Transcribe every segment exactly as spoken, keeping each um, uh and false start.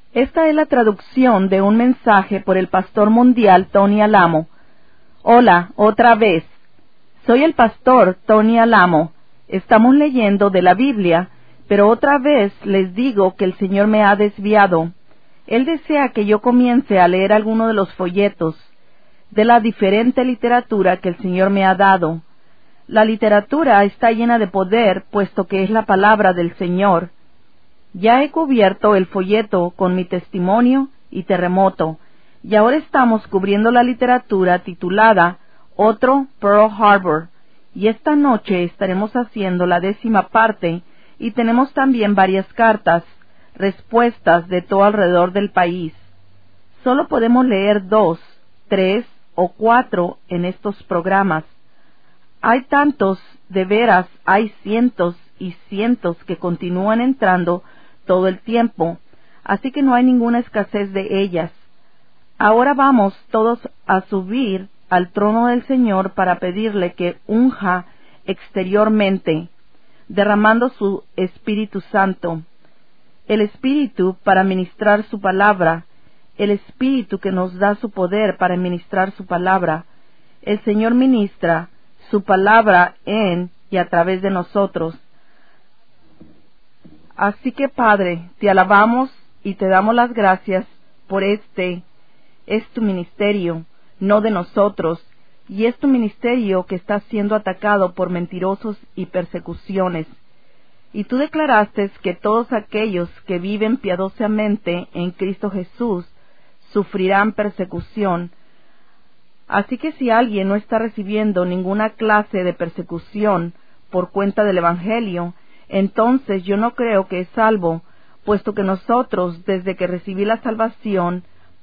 Esta es la traducción de un mensaje por el pastor mundial Tony Alamo. Hola, otra vez. Soy el pastor Tony Alamo. Estamos leyendo de la Biblia, pero otra vez les digo que el Señor me ha desviado. Él desea que yo comience a leer alguno de los folletos de la diferente literatura que el Señor me ha dado. La literatura está llena de poder, puesto que es la palabra del Señor. Ya he cubierto el folleto con mi testimonio y terremoto, y ahora estamos cubriendo la literatura titulada Otro Pearl Harbor, y esta noche estaremos haciendo la décima parte, y tenemos también varias cartas, respuestas de todo alrededor del país. Solo podemos leer dos, tres o cuatro en estos programas. Hay tantos, de veras, hay cientos y cientos que continúan entrando todo el tiempo, así que no hay ninguna escasez de ellas. Ahora vamos todos a subir al trono del Señor para pedirle que unja exteriormente, derramando su Espíritu Santo, el Espíritu para ministrar su palabra, el Espíritu que nos da su poder para ministrar su palabra. El Señor ministra su palabra en y a través de nosotros. Así que, Padre, te alabamos y te damos las gracias por este, es tu ministerio, no de nosotros, y es tu ministerio que está siendo atacado por mentirosos y persecuciones. Y tú declaraste que todos aquellos que viven piadosamente en Cristo Jesús sufrirán persecución. Así que si alguien no está recibiendo ninguna clase de persecución por cuenta del Evangelio, entonces yo no creo que es salvo, puesto que nosotros, desde que recibí la salvación,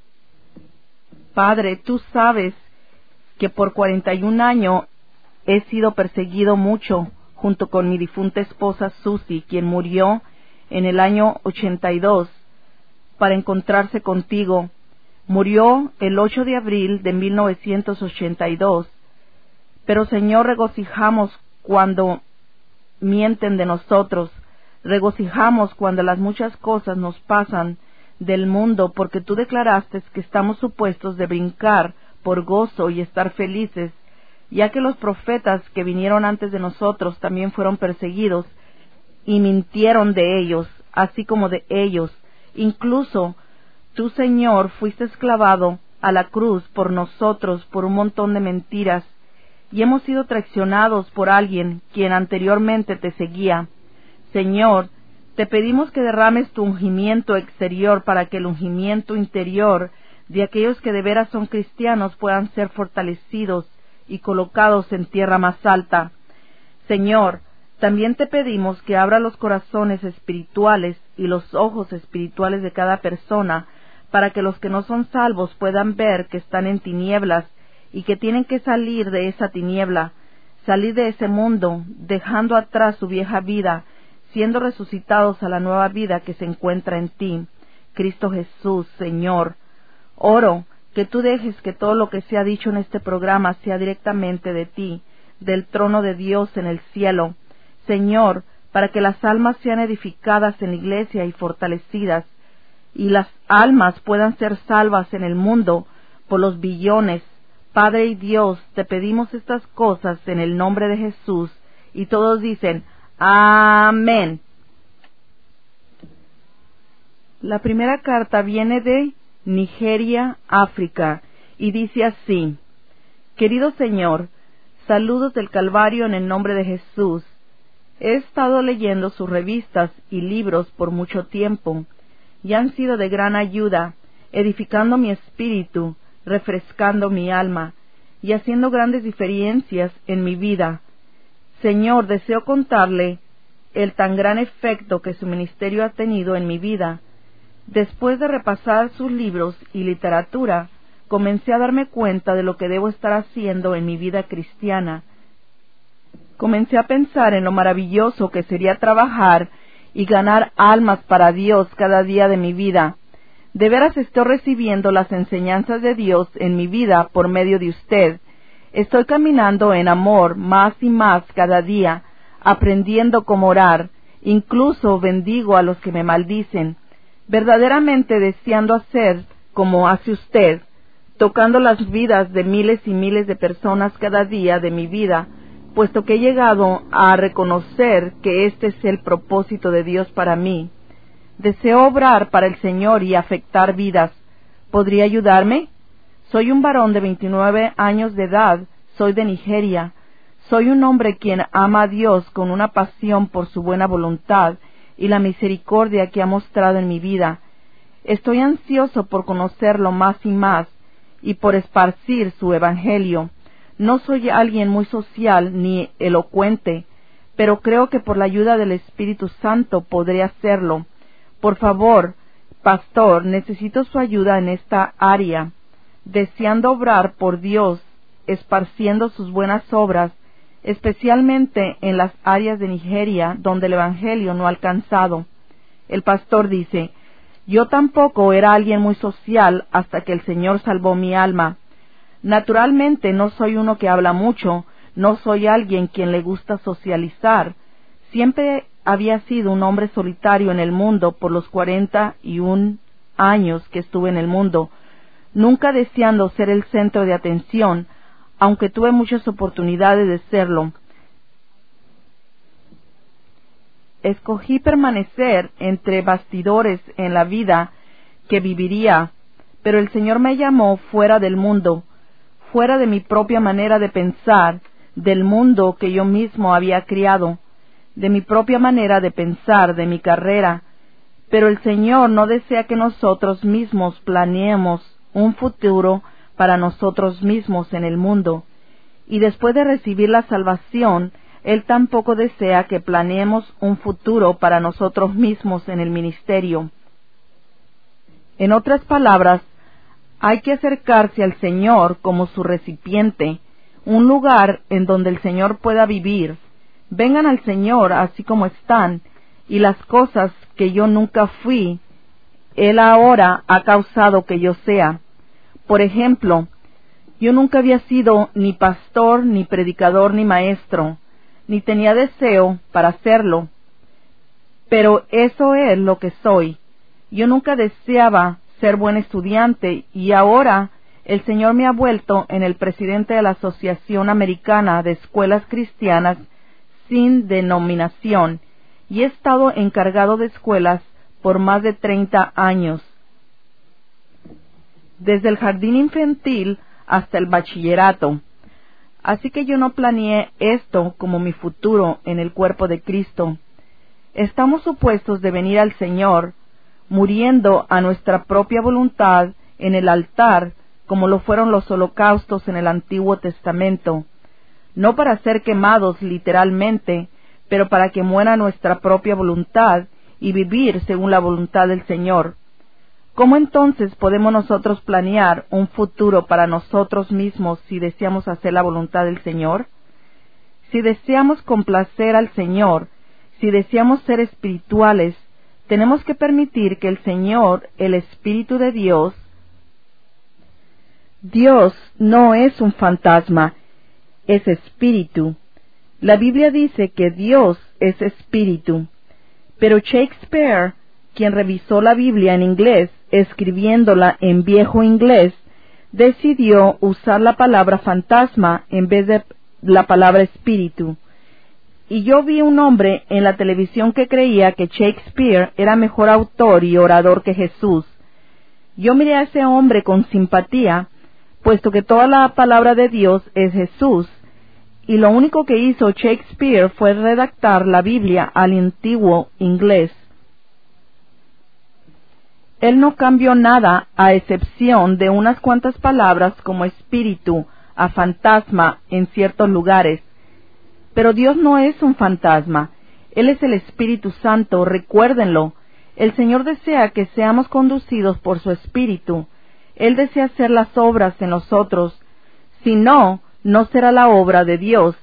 Padre, tú sabes que por cuarenta y un años he sido perseguido mucho, junto con mi difunta esposa Susie, quien murió en el año ochenta y dos, para encontrarse contigo. Murió el ocho de abril de mil novecientos ochenta y dos. Pero, Señor, regocijamos cuando mienten de nosotros, regocijamos cuando las muchas cosas nos pasan del mundo, porque tú declaraste que estamos supuestos de brincar por gozo y estar felices, ya que los profetas que vinieron antes de nosotros también fueron perseguidos y mintieron de ellos, así como de ellos. Incluso tú, Señor, fuiste esclavado a la cruz por nosotros por un montón de mentiras, y hemos sido traicionados por alguien quien anteriormente te seguía. Señor, te pedimos que derrames tu ungimiento exterior para que el ungimiento interior de aquellos que de veras son cristianos puedan ser fortalecidos y colocados en tierra más alta. Señor, también te pedimos que abra los corazones espirituales y los ojos espirituales de cada persona, para que los que no son salvos puedan ver que están en tinieblas y que tienen que salir de esa tiniebla, salir de ese mundo, dejando atrás su vieja vida, siendo resucitados a la nueva vida que se encuentra en ti, Cristo Jesús, Señor. Oro que tú dejes que todo lo que se ha dicho en este programa sea directamente de ti, del trono de Dios en el cielo, Señor, para que las almas sean edificadas en la iglesia y fortalecidas, y las almas puedan ser salvas en el mundo por los billones. Padre y Dios, te pedimos estas cosas en el nombre de Jesús, y todos dicen, amén. La primera carta viene de Nigeria, África, y dice así: Querido Señor, saludos del Calvario en el nombre de Jesús. He estado leyendo sus revistas y libros por mucho tiempo, y han sido de gran ayuda, edificando mi espíritu, refrescando mi alma, y haciendo grandes diferencias en mi vida. Señor, deseo contarle el tan gran efecto que su ministerio ha tenido en mi vida. Después de repasar sus libros y literatura, comencé a darme cuenta de lo que debo estar haciendo en mi vida cristiana. Comencé a pensar en lo maravilloso que sería trabajar y ganar almas para Dios cada día de mi vida. De veras estoy recibiendo las enseñanzas de Dios en mi vida por medio de usted. Estoy caminando en amor más y más cada día, aprendiendo cómo orar. Incluso bendigo a los que me maldicen. verdaderamente deseando hacer como hace usted, tocando las vidas de miles y miles de personas cada día de mi vida, puesto que he llegado a reconocer que este es el propósito de Dios para mí. Deseo obrar para el Señor y afectar vidas. ¿Podría ayudarme? Soy un varón de veintinueve años de edad, soy de Nigeria. Soy un hombre quien ama a Dios con una pasión por su buena voluntad y la misericordia que ha mostrado en mi vida. Estoy ansioso por conocerlo más y más y por esparcir su evangelio. No soy alguien muy social ni elocuente, pero creo que por la ayuda del Espíritu Santo podré hacerlo. Por favor, pastor, necesito su ayuda en esta área, deseando obrar por Dios, esparciendo sus buenas obras, especialmente en las áreas de Nigeria donde el evangelio no ha alcanzado. El pastor dice: yo tampoco era alguien muy social hasta que el Señor salvó mi alma. Naturalmente no soy uno que habla mucho, no soy alguien quien le gusta socializar. Siempre había sido un hombre solitario en el mundo por los cuarenta y un años que estuve en el mundo, nunca deseando ser el centro de atención, aunque tuve muchas oportunidades de serlo. Escogí permanecer entre bastidores en la vida que viviría, pero el Señor me llamó fuera del mundo, fuera de mi propia manera de pensar, del mundo que yo mismo había criado, de mi propia manera de pensar, de mi carrera. Pero el Señor no desea que nosotros mismos planeemos un futuro para nosotros mismos en el mundo, y después de recibir la salvación, Él tampoco desea que planeemos un futuro para nosotros mismos en el ministerio. En otras palabras, hay que acercarse al Señor como su recipiente, un lugar en donde el Señor pueda vivir. Vengan al Señor así como están, y las cosas que yo nunca fui, Él ahora ha causado que yo sea. Por ejemplo, yo nunca había sido ni pastor, ni predicador, ni maestro, ni tenía deseo para hacerlo. Pero eso es lo que soy. Yo nunca deseaba ser buen estudiante, y ahora el Señor me ha vuelto en el presidente de la Asociación Americana de Escuelas Cristianas sin denominación, y he estado encargado de escuelas por más de treinta años, desde el jardín infantil hasta el bachillerato. Así que yo no planeé esto como mi futuro en el cuerpo de Cristo. Estamos supuestos de venir al Señor, muriendo a nuestra propia voluntad en el altar, como lo fueron los holocaustos en el Antiguo Testamento, no para ser quemados literalmente, pero para que muera nuestra propia voluntad y vivir según la voluntad del Señor. ¿Cómo entonces podemos nosotros planear un futuro para nosotros mismos si deseamos hacer la voluntad del Señor? Si deseamos complacer al Señor, si deseamos ser espirituales, tenemos que permitir que el Señor, el Espíritu de Dios, Dios no es un fantasma, es espíritu. La Biblia dice que Dios es espíritu, pero Shakespeare, quien revisó la Biblia en inglés, escribiéndola en viejo inglés, decidió usar la palabra fantasma en vez de la palabra espíritu. Y yo vi un hombre en la televisión que creía que Shakespeare era mejor autor y orador que Jesús. Yo miré a ese hombre con simpatía, puesto que toda la palabra de Dios es Jesús, y lo único que hizo Shakespeare fue redactar la Biblia al antiguo inglés. Él no cambió nada a excepción de unas cuantas palabras como espíritu a fantasma en ciertos lugares. Pero Dios no es un fantasma, Él es el Espíritu Santo, recuérdenlo. El Señor desea que seamos conducidos por su Espíritu. Él desea hacer las obras en nosotros, si no, no será la obra de Dios.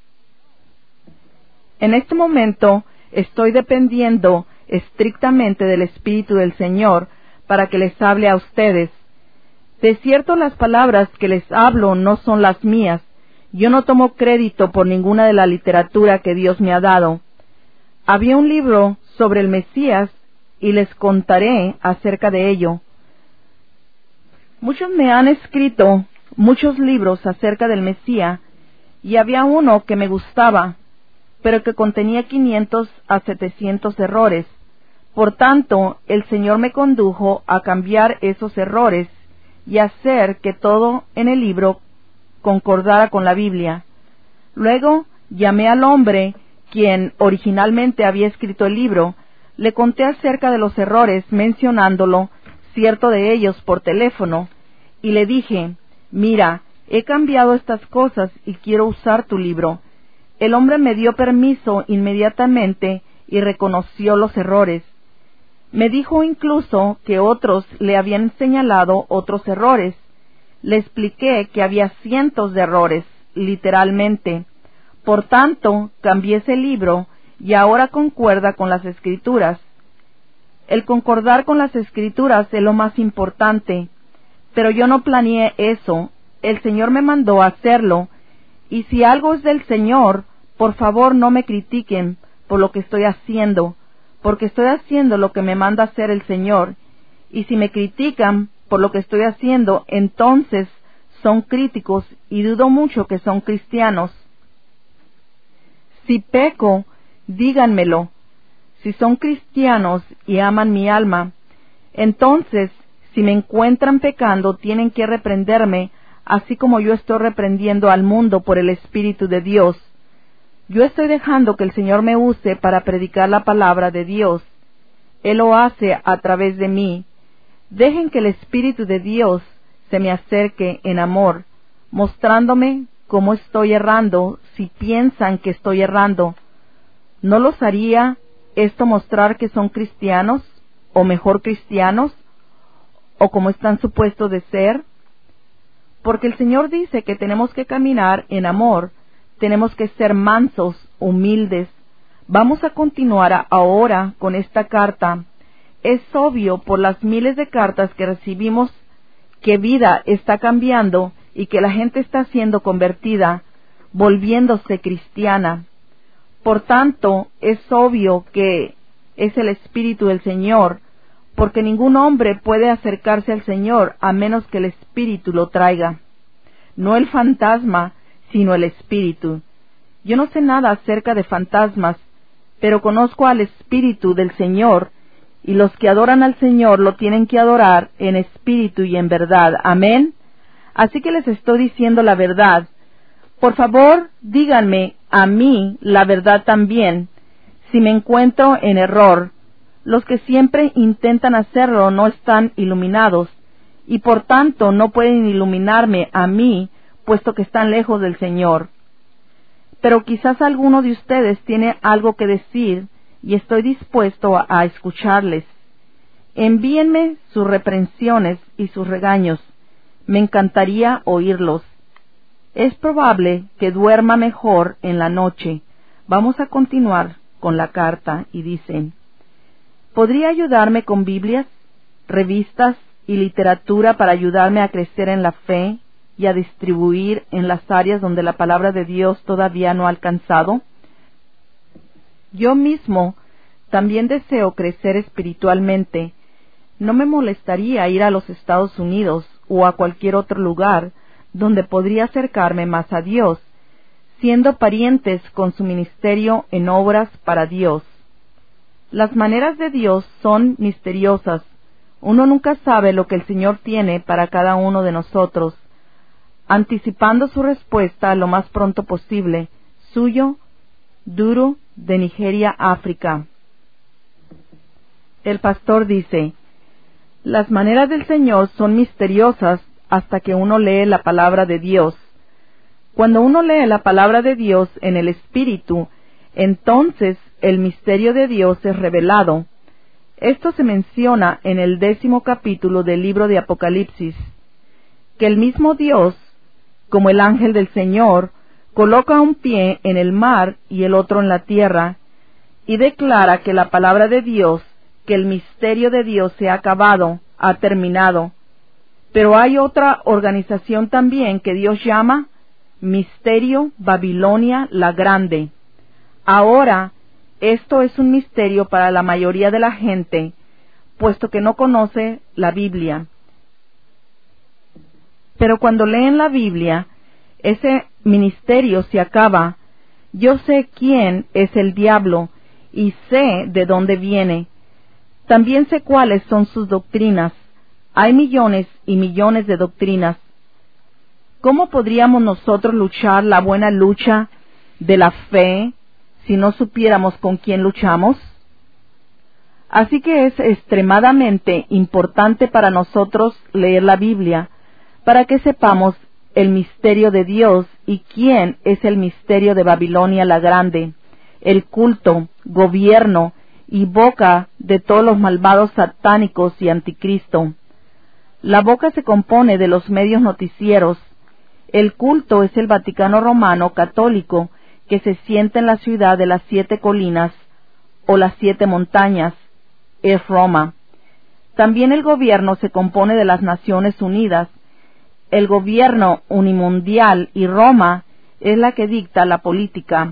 En este momento estoy dependiendo estrictamente del Espíritu del Señor para que les hable a ustedes. De cierto, las palabras que les hablo no son las mías. Yo no tomo crédito por ninguna de la literatura que Dios me ha dado. Había un libro sobre el Mesías y les contaré acerca de ello. Muchos me han escrito muchos libros acerca del Mesías, y había uno que me gustaba, pero que contenía quinientos a setecientos errores. Por tanto, el Señor me condujo a cambiar esos errores y hacer que todo en el libro concordara con la Biblia. Luego llamé al hombre quien originalmente había escrito el libro, le conté acerca de los errores, mencionándolo, cierto de ellos, por teléfono, y le dije: mira, he cambiado estas cosas y quiero usar tu libro. El hombre me dio permiso inmediatamente y reconoció los errores. Me dijo incluso que otros le habían señalado otros errores. Le expliqué que había cientos de errores, literalmente. Por tanto, cambié ese libro y ahora concuerda con las Escrituras. El concordar con las Escrituras es lo más importante, pero yo no planeé eso. El Señor me mandó a hacerlo, y si algo es del Señor, por favor no me critiquen por lo que estoy haciendo, porque estoy haciendo lo que me manda hacer el Señor, y si me critican por lo que estoy haciendo, entonces son críticos y dudo mucho que son cristianos. Si peco, díganmelo. Si son cristianos y aman mi alma, entonces, si me encuentran pecando, tienen que reprenderme, así como yo estoy reprendiendo al mundo por el Espíritu de Dios. Yo estoy dejando que el Señor me use para predicar la palabra de Dios. Él lo hace a través de mí. Dejen que el Espíritu de Dios se me acerque en amor, mostrándome cómo estoy errando si piensan que estoy errando. ¿No los haría esto mostrar que son cristianos, o mejor cristianos, o como están supuestos de ser? Porque el Señor dice que tenemos que caminar en amor, tenemos que ser mansos, humildes. Vamos a continuar ahora con esta carta. Es obvio por las miles de cartas que recibimos que vida está cambiando y que la gente está siendo convertida, volviéndose cristiana. Por tanto, es obvio que es el Espíritu del Señor, porque ningún hombre puede acercarse al Señor a menos que el Espíritu lo traiga. No el fantasma, sino el Espíritu. Yo no sé nada acerca de fantasmas, pero conozco al Espíritu del Señor, y los que adoran al Señor lo tienen que adorar en espíritu y en verdad. Amén. Así que les estoy diciendo la verdad. Por favor, díganme a mí la verdad también, si me encuentro en error. Los que siempre intentan hacerlo no están iluminados, y por tanto no pueden iluminarme a mí, puesto que están lejos del Señor. Pero quizás alguno de ustedes tiene algo que decir, y estoy dispuesto a, a escucharles. Envíenme sus reprensiones y sus regaños. Me encantaría oírlos. Es probable que duerma mejor en la noche. Vamos a continuar con la carta y dicen: ¿podría ayudarme con Biblias, revistas y literatura para ayudarme a crecer en la fe y a distribuir en las áreas donde la palabra de Dios todavía no ha alcanzado? Yo mismo también deseo crecer espiritualmente. No me molestaría ir a los Estados Unidos o a cualquier otro lugar donde podría acercarme más a Dios, siendo parientes con su ministerio en obras para Dios. Las maneras de Dios son misteriosas. Uno nunca sabe lo que el Señor tiene para cada uno de nosotros. Anticipando su respuesta lo más pronto posible. Suyo, Duru, de Nigeria, África. El pastor dice: las maneras del Señor son misteriosas hasta que uno lee la palabra de Dios. Cuando uno lee la palabra de Dios en el Espíritu, entonces el misterio de Dios es revelado. Esto se menciona en el décimo capítulo del libro de Apocalipsis, que el mismo Dios, como el ángel del Señor, coloca un pie en el mar y el otro en la tierra, y declara que la palabra de Dios, que el misterio de Dios se ha acabado, ha terminado. Pero hay otra organización también que Dios llama Misterio Babilonia la Grande. Ahora, esto es un misterio para la mayoría de la gente, puesto que no conoce la Biblia. Pero cuando leen la Biblia, ese ministerio se acaba. Yo sé quién es el diablo y sé de dónde viene. También sé cuáles son sus doctrinas. Hay millones y millones de doctrinas. ¿Cómo podríamos nosotros luchar la buena lucha de la fe si no supiéramos con quién luchamos? Así que es extremadamente importante para nosotros leer la Biblia, para que sepamos el misterio de Dios y quién es el misterio de Babilonia la Grande, el culto, gobierno y boca de todos los malvados satánicos y anticristo. La boca se compone de los medios noticieros. El culto es el Vaticano Romano Católico, que se sienta en la ciudad de las siete colinas o las siete montañas, es Roma. También el gobierno se compone de las Naciones Unidas. El gobierno unimundial y Roma es la que dicta la política.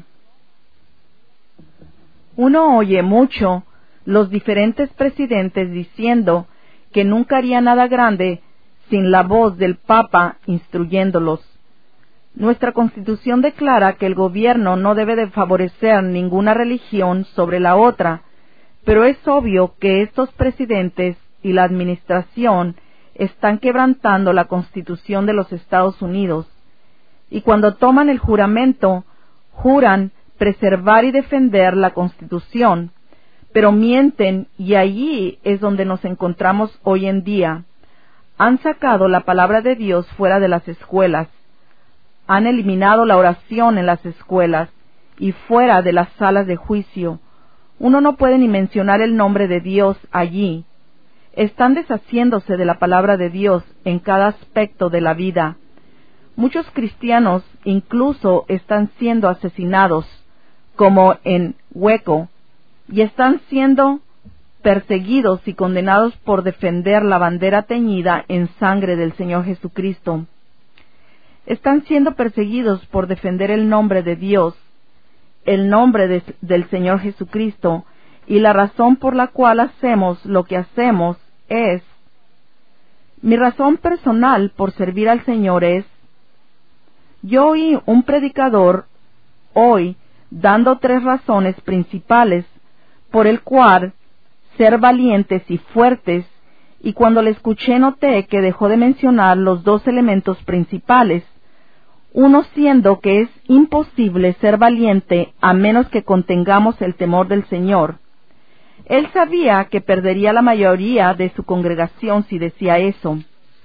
Uno oye mucho los diferentes presidentes diciendo que nunca haría nada grande sin la voz del Papa instruyéndolos. Nuestra Constitución declara que el gobierno no debe de favorecer ninguna religión sobre la otra, pero es obvio que estos presidentes y la administración están quebrantando la Constitución de los Estados Unidos, y cuando toman el juramento, juran preservar y defender la Constitución, pero mienten, y allí es donde nos encontramos hoy en día. Han sacado la palabra de Dios fuera de las escuelas, han eliminado la oración en las escuelas y fuera de las salas de juicio. Uno no puede ni mencionar el nombre de Dios allí. Están deshaciéndose de la palabra de Dios en cada aspecto de la vida. Muchos cristianos incluso están siendo asesinados, como en Waco, y están siendo perseguidos y condenados por defender la bandera teñida en sangre del Señor Jesucristo. Están siendo perseguidos por defender el nombre de Dios, el nombre de, del Señor Jesucristo, y la razón por la cual hacemos lo que hacemos es, mi razón personal por servir al Señor es, yo oí un predicador hoy dando tres razones principales por el cual ser valientes y fuertes, y cuando le escuché noté que dejó de mencionar los dos elementos principales, uno siendo que es imposible ser valiente a menos que contengamos el temor del Señor. Él sabía que perdería la mayoría de su congregación si decía eso,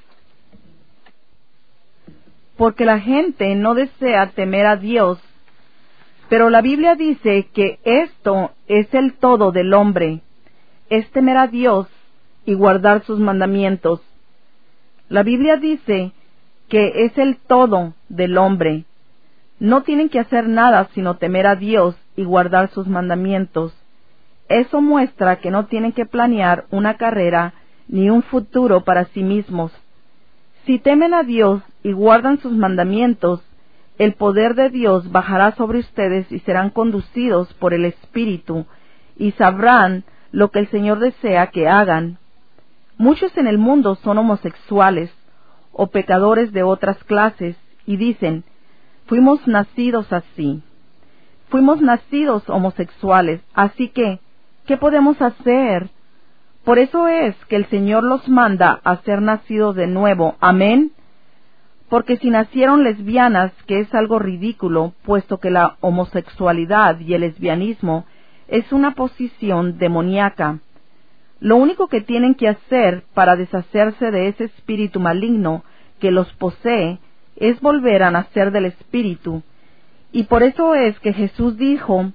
porque la gente no desea temer a Dios, pero la Biblia dice que esto es el todo del hombre, es temer a Dios y guardar sus mandamientos. La Biblia dice que es el todo del hombre. No tienen que hacer nada sino temer a Dios y guardar sus mandamientos. Eso muestra que no tienen que planear una carrera ni un futuro para sí mismos. Si temen a Dios y guardan sus mandamientos, el poder de Dios bajará sobre ustedes y serán conducidos por el Espíritu y sabrán lo que el Señor desea que hagan. Muchos en el mundo son homosexuales o pecadores de otras clases y dicen, fuimos nacidos así, fuimos nacidos homosexuales, así que, ¿qué podemos hacer? Por eso es que el Señor los manda a ser nacidos de nuevo, amén. Porque si nacieron lesbianas, que es algo ridículo, puesto que la homosexualidad y el lesbianismo es una posición demoníaca. Lo único que tienen que hacer para deshacerse de ese espíritu maligno que los posee es volver a nacer del Espíritu. Y por eso es que Jesús dijo,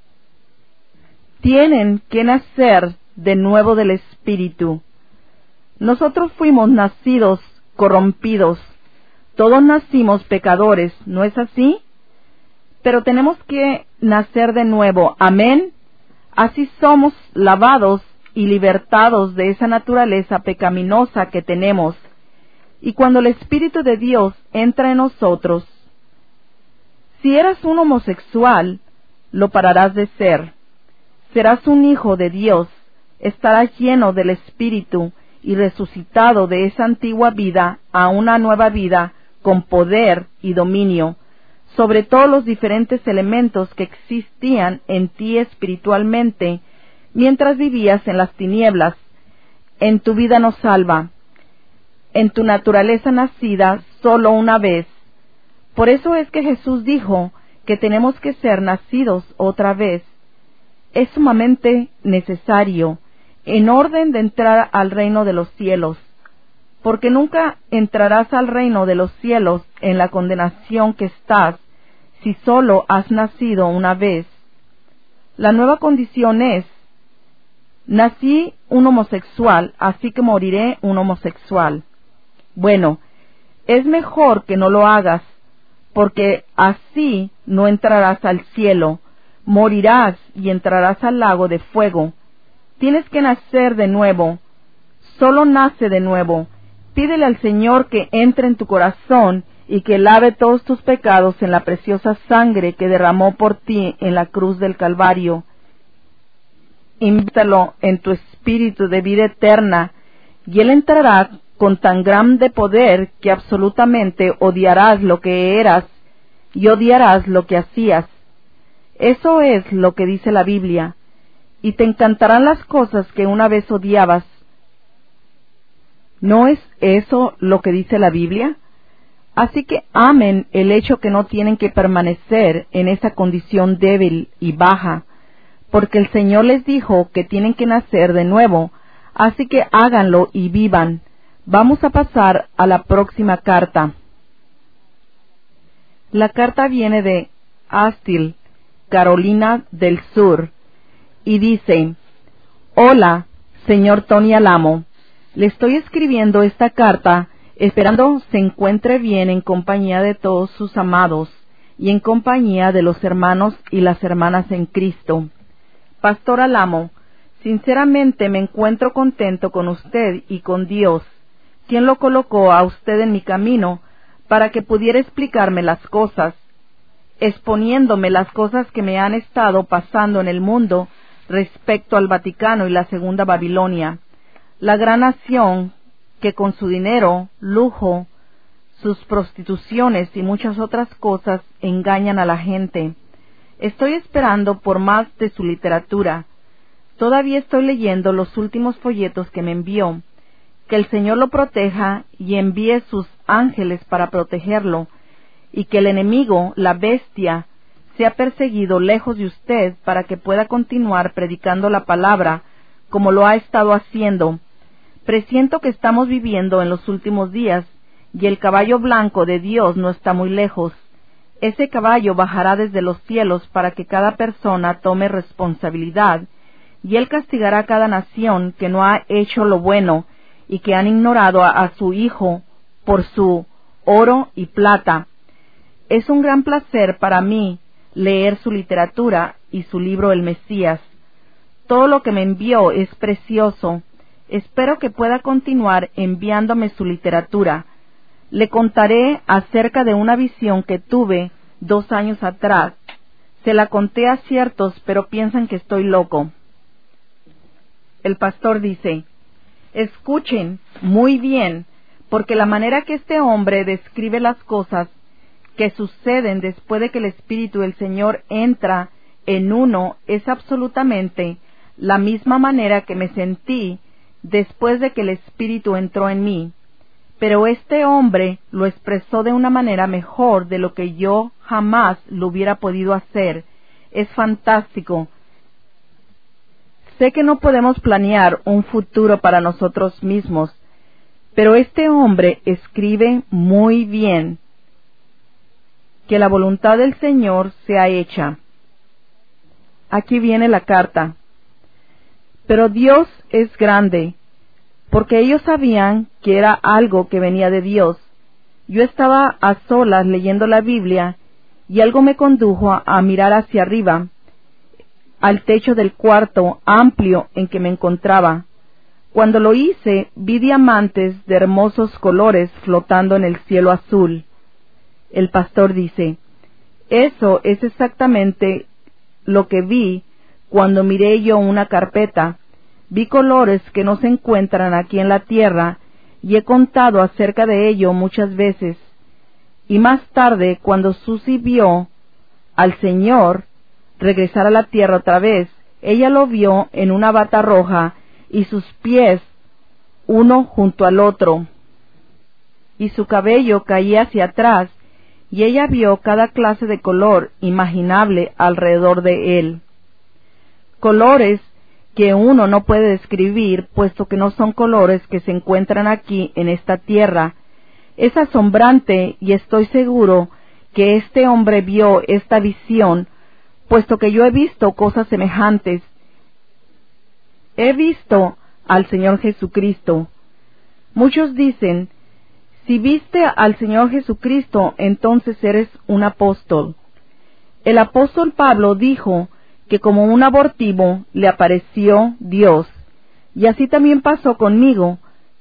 tienen que nacer de nuevo del Espíritu. Nosotros fuimos nacidos corrompidos. Todos nacimos pecadores, ¿no es así? Pero tenemos que nacer de nuevo, amén. Así somos lavados y libertados de esa naturaleza pecaminosa que tenemos. Y cuando el Espíritu de Dios entra en nosotros, si eras un homosexual, lo pararás de ser. Serás un hijo de Dios, estarás lleno del Espíritu y resucitado de esa antigua vida a una nueva vida con poder y dominio sobre todos los diferentes elementos que existían en ti espiritualmente mientras vivías en las tinieblas, en tu vida no salva, en tu naturaleza nacida solo una vez. Por eso es que Jesús dijo que tenemos que ser nacidos otra vez. Es sumamente necesario, en orden de entrar al reino de los cielos, porque nunca entrarás al reino de los cielos en la condenación que estás, si solo has nacido una vez. La nueva condición es: nací un homosexual, así que moriré un homosexual. Bueno, es mejor que no lo hagas, porque así no entrarás al cielo, morirás y entrarás al lago de fuego. Tienes que nacer de nuevo. Solo nace de nuevo. Pídele al Señor que entre en tu corazón y que lave todos tus pecados en la preciosa sangre que derramó por ti en la cruz del Calvario. Invítalo en tu espíritu de vida eterna, y Él entrará con tan grande poder que absolutamente odiarás lo que eras y odiarás lo que hacías. Eso es lo que dice la Biblia, y te encantarán las cosas que una vez odiabas. ¿No es eso lo que dice la Biblia? Así que amen el hecho que no tienen que permanecer en esa condición débil y baja, porque el Señor les dijo que tienen que nacer de nuevo, así que háganlo y vivan. Vamos a pasar a la próxima carta. La carta viene de Asheville, Carolina del Sur, y dice: Hola, señor Tony Alamo. Le estoy escribiendo esta carta esperando se encuentre bien en compañía de todos sus amados y en compañía de los hermanos y las hermanas en Cristo. Pastor Alamo, sinceramente me encuentro contento con usted y con Dios, quien lo colocó a usted en mi camino para que pudiera explicarme las cosas, exponiéndome las cosas que me han estado pasando en el mundo respecto al Vaticano y la Segunda Babilonia, la gran nación que con su dinero, lujo, sus prostituciones y muchas otras cosas engañan a la gente. Estoy esperando por más de su literatura. Todavía estoy leyendo los últimos folletos que me envió. Que el Señor lo proteja y envíe sus ángeles para protegerlo, y que el enemigo, la bestia, sea perseguido lejos de usted para que pueda continuar predicando la palabra como lo ha estado haciendo. Presiento que estamos viviendo en los últimos días, y el caballo blanco de Dios no está muy lejos. Ese caballo bajará desde los cielos para que cada persona tome responsabilidad, y Él castigará a cada nación que no ha hecho lo bueno y que han ignorado a, a su Hijo por su oro y plata. Es un gran placer para mí leer su literatura y su libro El Mesías. Todo lo que me envió es precioso. Espero que pueda continuar enviándome su literatura. Le contaré acerca de una visión que tuve dos años atrás. Se la conté a ciertos, pero piensan que estoy loco. El pastor dice: escuchen muy bien, porque la manera que este hombre describe las cosas que suceden después de que el Espíritu del Señor entra en uno es absolutamente la misma manera que me sentí después de que el Espíritu entró en mí. Pero este hombre lo expresó de una manera mejor de lo que yo jamás lo hubiera podido hacer. Es fantástico. Sé que no podemos planear un futuro para nosotros mismos, pero este hombre escribe muy bien. Que la voluntad del Señor sea hecha. Aquí viene la carta. Pero Dios es grande, porque ellos sabían que era algo que venía de Dios. Yo estaba a solas leyendo la Biblia, y algo me condujo a, a mirar hacia arriba, al techo del cuarto amplio en que me encontraba. Cuando lo hice, vi diamantes de hermosos colores flotando en el cielo azul. El pastor dice: eso es exactamente lo que vi cuando miré yo una carpeta. Vi colores que no se encuentran aquí en la tierra, y he contado acerca de ello muchas veces. Y más tarde, cuando Susie vio al Señor regresar a la tierra otra vez, ella lo vio en una bata roja y sus pies uno junto al otro, y su cabello caía hacia atrás, y ella vio cada clase de color imaginable alrededor de él. Colores que uno no puede describir, puesto que no son colores que se encuentran aquí en esta tierra. Es asombrante, y estoy seguro que este hombre vio esta visión, puesto que yo he visto cosas semejantes. He visto al Señor Jesucristo. Muchos dicen, si viste al Señor Jesucristo, entonces eres un apóstol. El apóstol Pablo dijo que como un abortivo le apareció Dios, y así también pasó conmigo.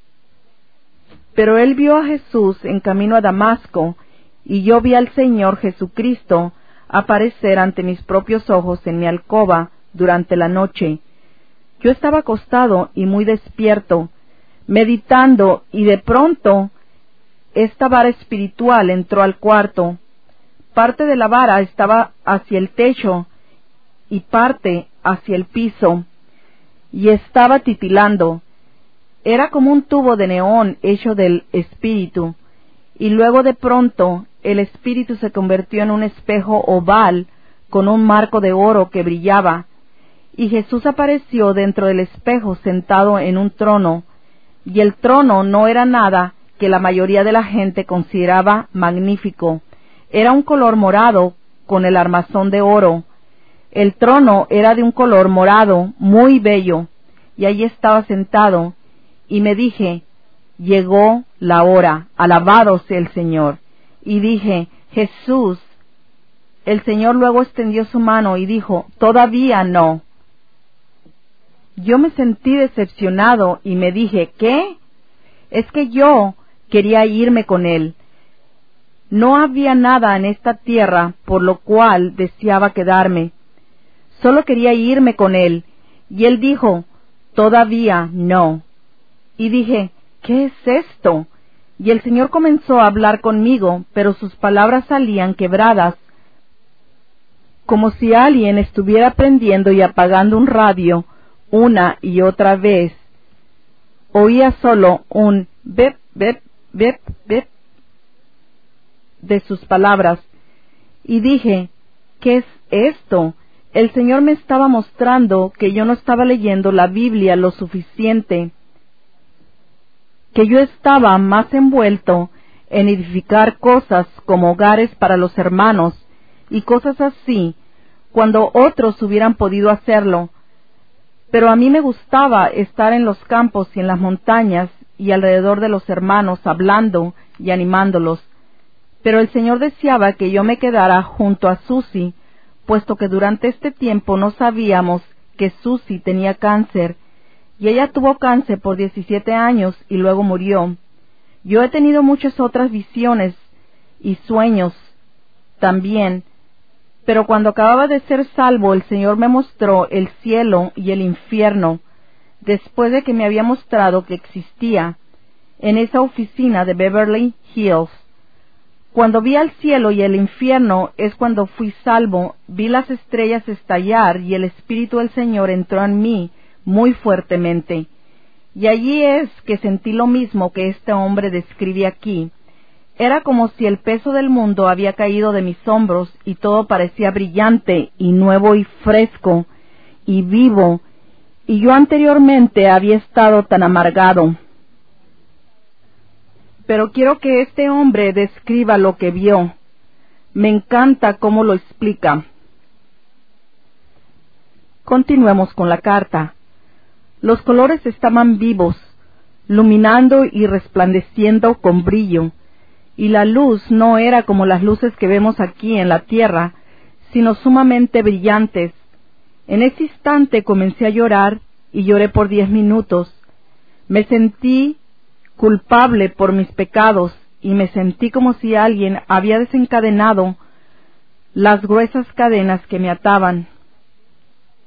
Pero él vio a Jesús en camino a Damasco, y yo vi al Señor Jesucristo aparecer ante mis propios ojos en mi alcoba durante la noche. Yo estaba acostado y muy despierto, meditando, y de pronto esta vara espiritual entró al cuarto. Parte de la vara estaba hacia el techo y parte hacia el piso, y estaba titilando. Era como un tubo de neón hecho del espíritu, y luego de pronto el espíritu se convirtió en un espejo oval con un marco de oro que brillaba, y Jesús apareció dentro del espejo sentado en un trono, y el trono no era nada que la mayoría de la gente consideraba magnífico. Era un color morado con el armazón de oro. El trono era de un color morado muy bello, y allí estaba sentado, y me dije, llegó la hora, alabado sea el Señor. Y dije, Jesús. El Señor luego extendió su mano y dijo, todavía no. Yo me sentí decepcionado y me dije, ¿qué? Es que yo quería irme con él. No había nada en esta tierra por lo cual deseaba quedarme. Solo quería irme con él. Y él dijo, todavía no. Y dije, ¿qué es esto? Y el Señor comenzó a hablar conmigo, pero sus palabras salían quebradas, como si alguien estuviera prendiendo y apagando un radio una y otra vez. Oía solo un bep, bep, bep, bep de sus palabras, y dije, ¿qué es esto? El Señor me estaba mostrando que yo no estaba leyendo la Biblia lo suficiente, que yo estaba más envuelto en edificar cosas como hogares para los hermanos y cosas así, cuando otros hubieran podido hacerlo. Pero a mí me gustaba estar en los campos y en las montañas y alrededor de los hermanos hablando y animándolos. Pero el Señor deseaba que yo me quedara junto a Susie, puesto que durante este tiempo no sabíamos que Susie tenía cáncer, y ella tuvo cáncer por diecisiete años y luego murió. Yo he tenido muchas otras visiones y sueños también, pero cuando acababa de ser salvo, el Señor me mostró el cielo y el infierno, después de que me había mostrado que existía en esa oficina de Beverly Hills. Cuando vi al cielo y el infierno es cuando fui salvo, vi las estrellas estallar y el Espíritu del Señor entró en mí muy fuertemente. Y allí es que sentí lo mismo que este hombre describe aquí. Era como si el peso del mundo había caído de mis hombros y todo parecía brillante y nuevo y fresco y vivo, y yo anteriormente había estado tan amargado. Pero quiero que este hombre describa lo que vio. Me encanta cómo lo explica. Continuemos con la carta. Los colores estaban vivos, luminando y resplandeciendo con brillo, y la luz no era como las luces que vemos aquí en la tierra, sino sumamente brillantes. En ese instante comencé a llorar, y lloré por diez minutos. Me sentí culpable por mis pecados, y me sentí como si alguien había desencadenado las gruesas cadenas que me ataban.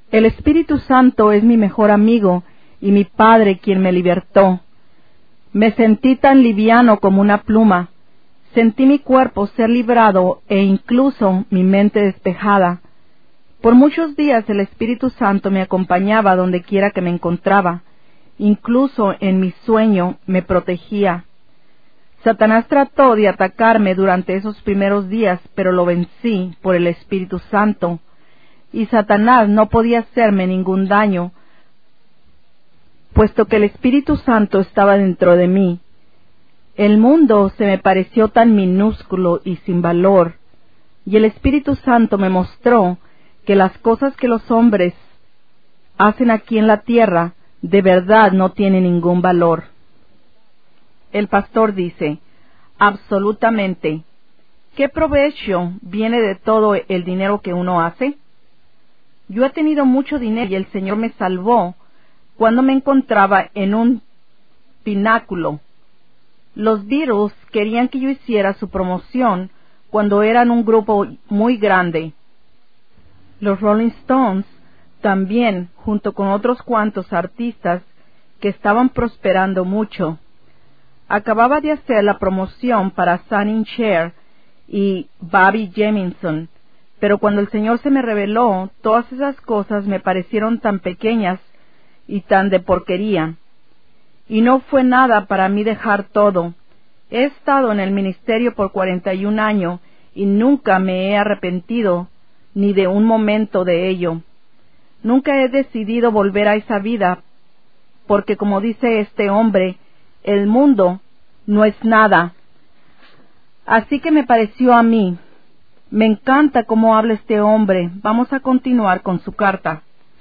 El Espíritu Santo es mi mejor amigo y mi Padre quien me libertó. Me sentí tan liviano como una pluma. Sentí mi cuerpo ser librado e incluso mi mente despejada. Por muchos días el Espíritu Santo me acompañaba donde quiera que me encontraba. Incluso en mi sueño me protegía. Satanás trató de atacarme durante esos primeros días, pero lo vencí por el Espíritu Santo. Y Satanás no podía hacerme ningún daño, puesto que el Espíritu Santo estaba dentro de mí. El mundo se me pareció tan minúsculo y sin valor, y el Espíritu Santo me mostró que las cosas que los hombres hacen aquí en la tierra de verdad no tienen ningún valor. El pastor dice, absolutamente, ¿qué provecho viene de todo el dinero que uno hace? Yo he tenido mucho dinero y el Señor me salvó cuando me encontraba en un pináculo. Los Beatles querían que yo hiciera su promoción cuando eran un grupo muy grande. Los Rolling Stones también, junto con otros cuantos artistas que estaban prosperando mucho. Acababa de hacer la promoción para Sonny Cher y Bobby Jamison, pero cuando el Señor se me reveló, todas esas cosas me parecieron tan pequeñas y tan de porquería. Y no fue nada para mí dejar todo. He estado en el ministerio por cuarenta y un años y nunca me he arrepentido ni de un momento de ello. Nunca he decidido volver a esa vida, porque como dice este hombre, el mundo no es nada. Así que me pareció a mí. Me encanta cómo habla este hombre. Vamos a continuar con su carta.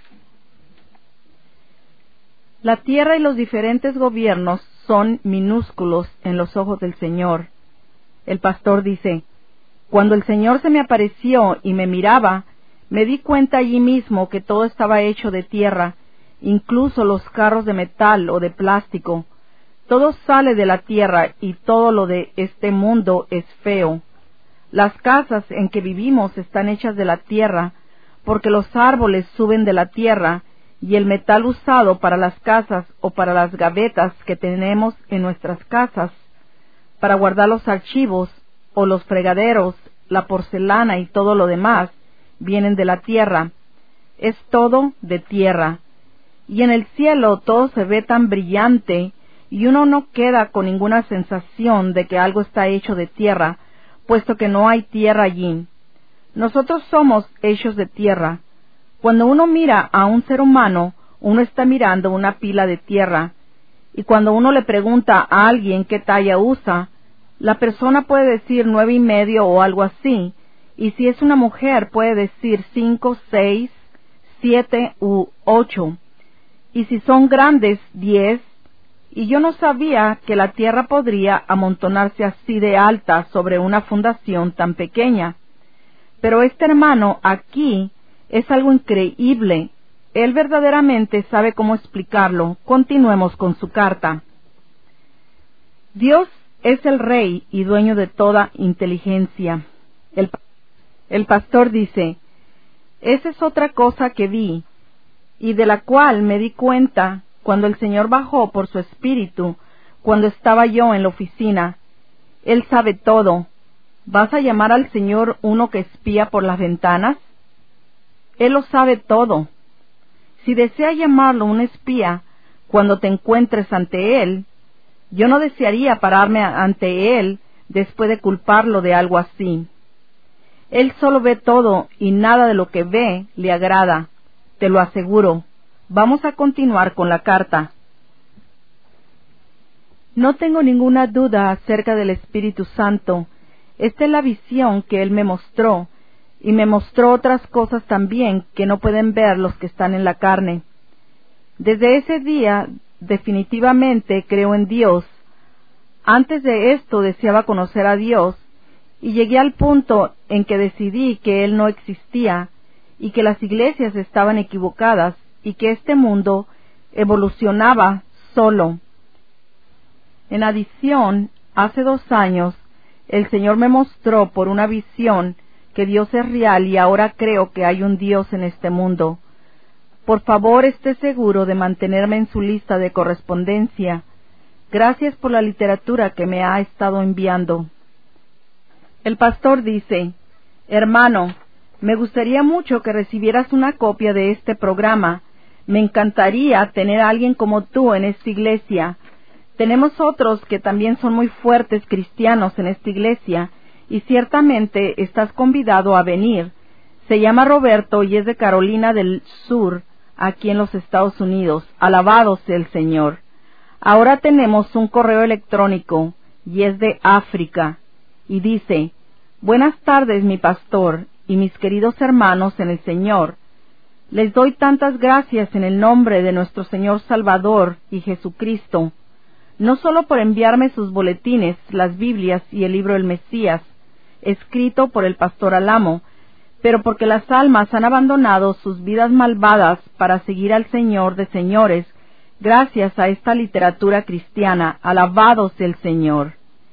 La tierra y los diferentes gobiernos son minúsculos en los ojos del Señor. El pastor dice, cuando el Señor se me apareció y me miraba, me di cuenta allí mismo que todo estaba hecho de tierra, incluso los carros de metal o de plástico. Todo sale de la tierra y todo lo de este mundo es feo. Las casas en que vivimos están hechas de la tierra, porque los árboles suben de la tierra, y el metal usado para las casas o para las gavetas que tenemos en nuestras casas, para guardar los archivos o los fregaderos, la porcelana y todo lo demás, vienen de la tierra. Es todo de tierra. Y en el cielo todo se ve tan brillante y uno no queda con ninguna sensación de que algo está hecho de tierra, puesto que no hay tierra allí. Nosotros somos hechos de tierra. Cuando uno mira a un ser humano, uno está mirando una pila de tierra. Y cuando uno le pregunta a alguien qué talla usa, la persona puede decir nueve y medio o algo así. Y si es una mujer, puede decir cinco, seis, siete u ocho. Y si son grandes, diez. Y yo no sabía que la tierra podría amontonarse así de alta sobre una fundación tan pequeña. Pero este hermano aquí es algo increíble. Él verdaderamente sabe cómo explicarlo. Continuemos con su carta. Dios es el Rey y dueño de toda inteligencia. El, el pastor dice, esa es otra cosa que vi, y de la cual me di cuenta cuando el Señor bajó por su espíritu, cuando estaba yo en la oficina. Él sabe todo. ¿Vas a llamar al Señor uno que espía por las ventanas? Él lo sabe todo. Si desea llamarlo un espía, cuando te encuentres ante Él, yo no desearía pararme ante Él después de culparlo de algo así. Él solo ve todo y nada de lo que ve le agrada, te lo aseguro. Vamos a continuar con la carta. No tengo ninguna duda acerca del Espíritu Santo. Esta es la visión que Él me mostró, y me mostró otras cosas también que no pueden ver los que están en la carne. Desde ese día, definitivamente creo en Dios. Antes de esto deseaba conocer a Dios, y llegué al punto en que decidí que Él no existía, y que las iglesias estaban equivocadas, y que este mundo evolucionaba solo. En adición, hace dos años, el Señor me mostró por una visión que Dios es real y ahora creo que hay un Dios en este mundo. Por favor, esté seguro de mantenerme en su lista de correspondencia. Gracias por la literatura que me ha estado enviando. El pastor dice: Hermano, me gustaría mucho que recibieras una copia de este programa. Me encantaría tener a alguien como tú en esta iglesia. Tenemos otros que también son muy fuertes cristianos en esta iglesia, y ciertamente estás convidado a venir. Se llama Roberto y es de Carolina del Sur, aquí en los Estados Unidos. Alabado sea el Señor. Ahora tenemos un correo electrónico, y es de África, y dice: Buenas tardes, mi pastor y mis queridos hermanos en el Señor. Les doy tantas gracias en el nombre de nuestro Señor Salvador y Jesucristo, no solo por enviarme sus boletines, las Biblias y el libro del Mesías, escrito por el pastor Alamo, pero porque las almas han abandonado sus vidas malvadas para seguir al Señor de señores, gracias a esta literatura cristiana. Alabado sea el Señor.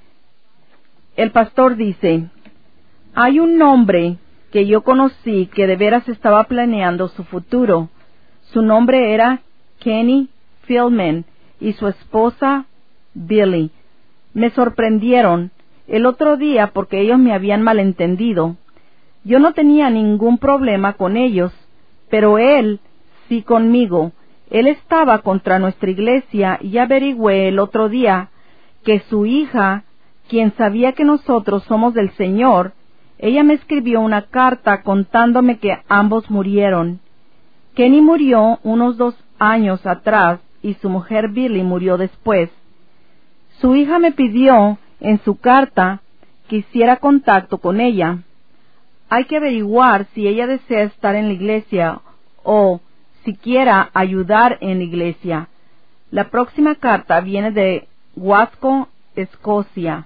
El pastor dice: Hay un hombre que yo conocí que de veras estaba planeando su futuro. Su nombre era Kenny Philman y su esposa Billy. Me sorprendieron el otro día porque ellos me habían malentendido. Yo no tenía ningún problema con ellos, pero él sí conmigo. Él estaba contra nuestra iglesia y averigüé el otro día que su hija, quien sabía que nosotros somos del Señor, ella me escribió una carta contándome que ambos murieron. Kenny murió unos dos años atrás y su mujer Billy murió después. Su hija me pidió en su carta que hiciera contacto con ella. Hay que averiguar si ella desea estar en la iglesia o si quiera ayudar en la iglesia. La próxima carta viene de Glasgow, Escocia,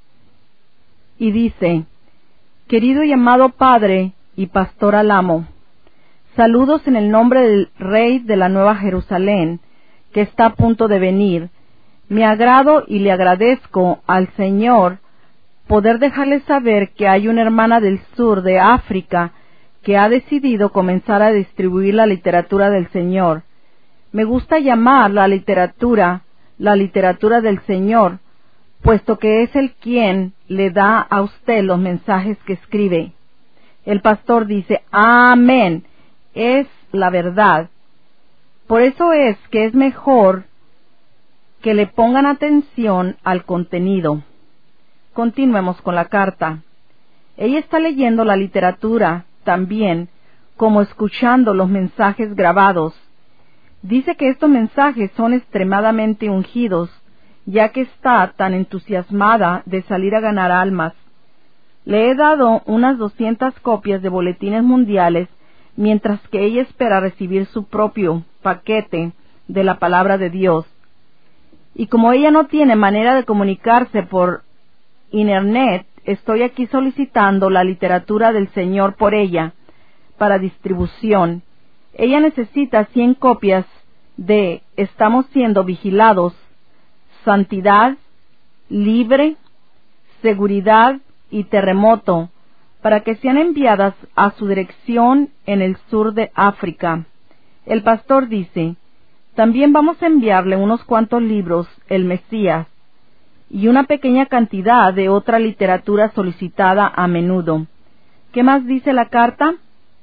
y dice: Querido y amado Padre y Pastor Alamo, saludos en el nombre del Rey de la Nueva Jerusalén, que está a punto de venir. Me agrado y le agradezco al Señor poder dejarles saber que hay una hermana del sur de África que ha decidido comenzar a distribuir la literatura del Señor. Me gusta llamar la literatura la literatura del Señor, puesto que es Él quien le da a usted los mensajes que escribe. El pastor dice: Amén, es la verdad. Por eso es que es mejor que le pongan atención al contenido. Continuemos con la carta. Ella está leyendo la literatura también, como escuchando los mensajes grabados. Dice que estos mensajes son extremadamente ungidos, ya que está tan entusiasmada de salir a ganar almas. Le he dado unas doscientas copias de boletines mundiales, mientras que ella espera recibir su propio paquete de la palabra de Dios. Y como ella no tiene manera de comunicarse por internet, estoy aquí solicitando la literatura del Señor por ella, para distribución. Ella necesita cien copias de Estamos siendo vigilados, Santidad, Libre, Seguridad y Terremoto, para que sean enviadas a su dirección en el sur de África. El pastor dice: También vamos a enviarle unos cuantos libros, El Mesías, y una pequeña cantidad de otra literatura solicitada a menudo. ¿Qué más dice la carta?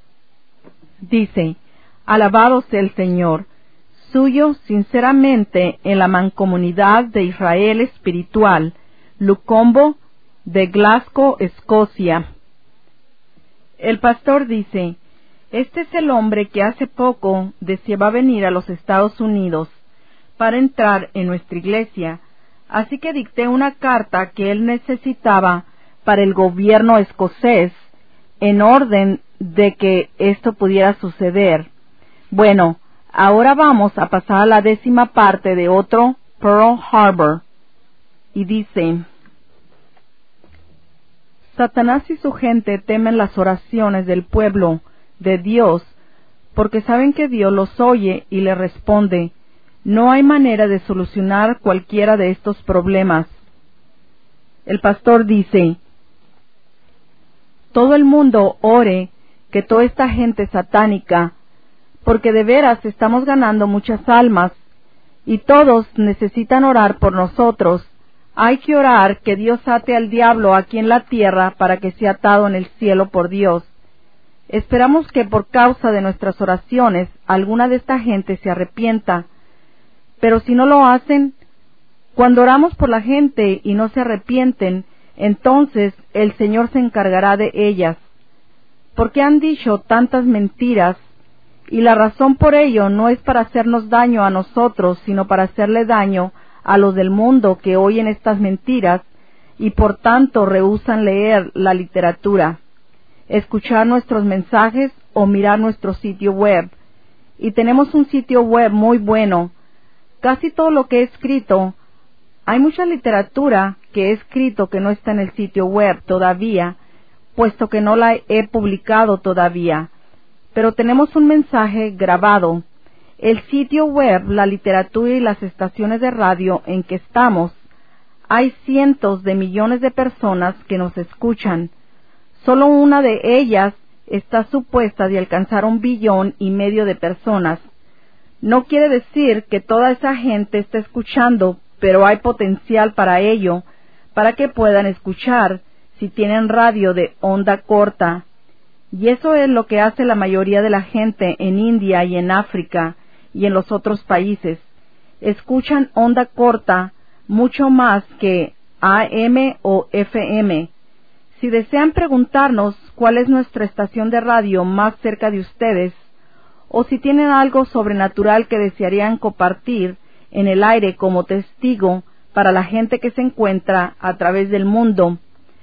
Dice: Alabado sea el Señor, suyo sinceramente en la mancomunidad de Israel espiritual, Lucombo, de Glasgow, Escocia. El pastor dice: Este es el hombre que hace poco deseaba venir a los Estados Unidos para entrar en nuestra iglesia, así que dicté una carta que él necesitaba para el gobierno escocés, en orden de que esto pudiera suceder. Bueno, ahora vamos a pasar a la décima parte de otro Pearl Harbor. Y dice: Satanás y su gente temen las oraciones del pueblo de Dios, porque saben que Dios los oye y le responde. No hay manera de solucionar cualquiera de estos problemas. El pastor dice: todo el mundo ore que toda esta gente satánica, porque de veras estamos ganando muchas almas, y todos necesitan orar por nosotros. Hay que orar que Dios ate al diablo aquí en la tierra para que sea atado en el cielo por Dios. Esperamos que por causa de nuestras oraciones alguna de esta gente se arrepienta, pero si no lo hacen, cuando oramos por la gente y no se arrepienten, entonces el Señor se encargará de ellas, porque han dicho tantas mentiras, y la razón por ello no es para hacernos daño a nosotros, sino para hacerle daño a los del mundo que oyen estas mentiras y por tanto rehúsan leer la literatura, escuchar nuestros mensajes o mirar nuestro sitio web. Y tenemos un sitio web muy bueno. Casi todo lo que he escrito, hay mucha literatura que he escrito que no está en el sitio web todavía, puesto que no la he publicado todavía. Pero tenemos un mensaje grabado. El sitio web, la literatura y las estaciones de radio en que estamos, hay cientos de millones de personas que nos escuchan. Solo una de ellas está supuesta de alcanzar un billón y medio de personas. No quiere decir que toda esa gente esté escuchando, pero hay potencial para ello, para que puedan escuchar si tienen radio de onda corta. Y eso es lo que hace la mayoría de la gente en India y en África y en los otros países. Escuchan onda corta mucho más que A M o F M. Si desean preguntarnos cuál es nuestra estación de radio más cerca de ustedes, o si tienen algo sobrenatural que desearían compartir en el aire como testigo para la gente que se encuentra a través del mundo,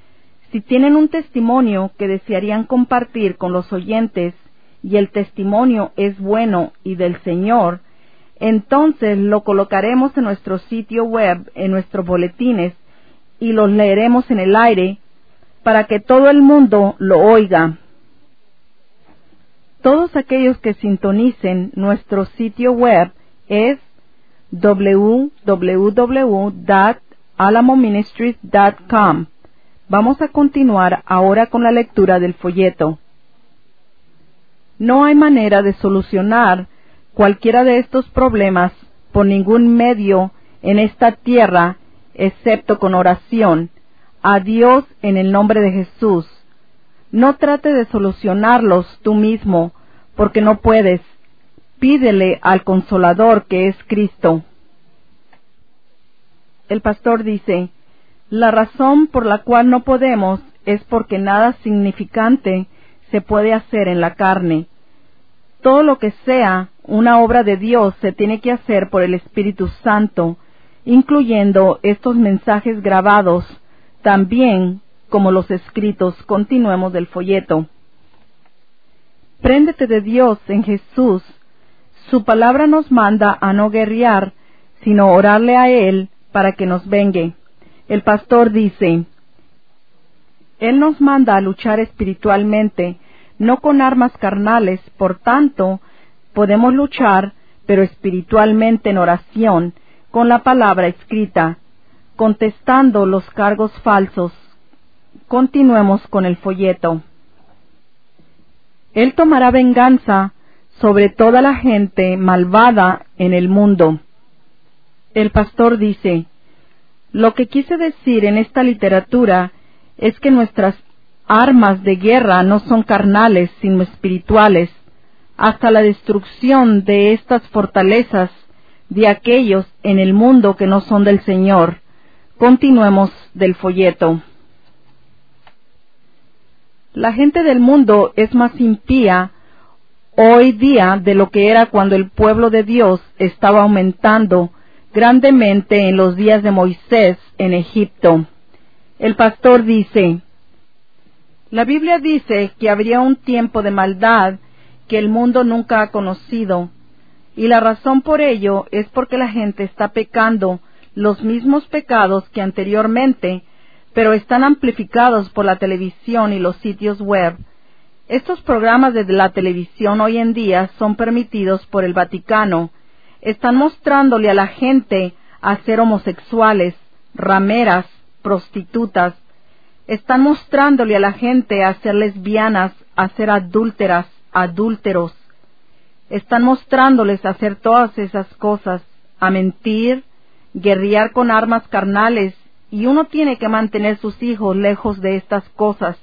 si tienen un testimonio que desearían compartir con los oyentes y el testimonio es bueno y del Señor, entonces lo colocaremos en nuestro sitio web, en nuestros boletines, y los leeremos en el aire para que todo el mundo lo oiga. Todos aquellos que sintonicen nuestro sitio web es doble u doble u doble u punto alamo ministries punto com. Vamos a continuar ahora con la lectura del folleto. No hay manera de solucionar cualquiera de estos problemas por ningún medio en esta tierra, excepto con oración a Dios en el nombre de Jesús. No trate de solucionarlos tú mismo, porque no puedes. Pídele al Consolador que es Cristo. El pastor dice, la razón por la cual no podemos es porque nada significante se puede hacer en la carne. Todo lo que sea una obra de Dios se tiene que hacer por el Espíritu Santo, incluyendo estos mensajes grabados, también como los escritos. Continuemos del folleto. Préndete de Dios en Jesús. Su palabra nos manda a no guerrear, sino orarle a Él para que nos vengue. El pastor dice, Él nos manda a luchar espiritualmente, no con armas carnales, por tanto, podemos luchar, pero espiritualmente en oración, con la palabra escrita, contestando los cargos falsos. Continuemos con el folleto. Él tomará venganza sobre toda la gente malvada en el mundo. El pastor dice, lo que quise decir en esta literatura es que nuestras armas de guerra no son carnales, sino espirituales, hasta la destrucción de estas fortalezas de aquellos en el mundo que no son del Señor. Continuemos del folleto. La gente del mundo es más impía hoy día de lo que era cuando el pueblo de Dios estaba aumentando grandemente en los días de Moisés en Egipto. El pastor dice, la Biblia dice que habría un tiempo de maldad que el mundo nunca ha conocido, y la razón por ello es porque la gente está pecando los mismos pecados que anteriormente, pero están amplificados por la televisión y los sitios web. Estos programas de la televisión hoy en día son permitidos por el Vaticano. Están mostrándole a la gente a ser homosexuales, rameras, prostitutas. Están mostrándole a la gente a ser lesbianas, a ser adúlteras, adúlteros. Están mostrándoles hacer todas esas cosas, a mentir, guerrear con armas carnales, y uno tiene que mantener sus hijos lejos de estas cosas.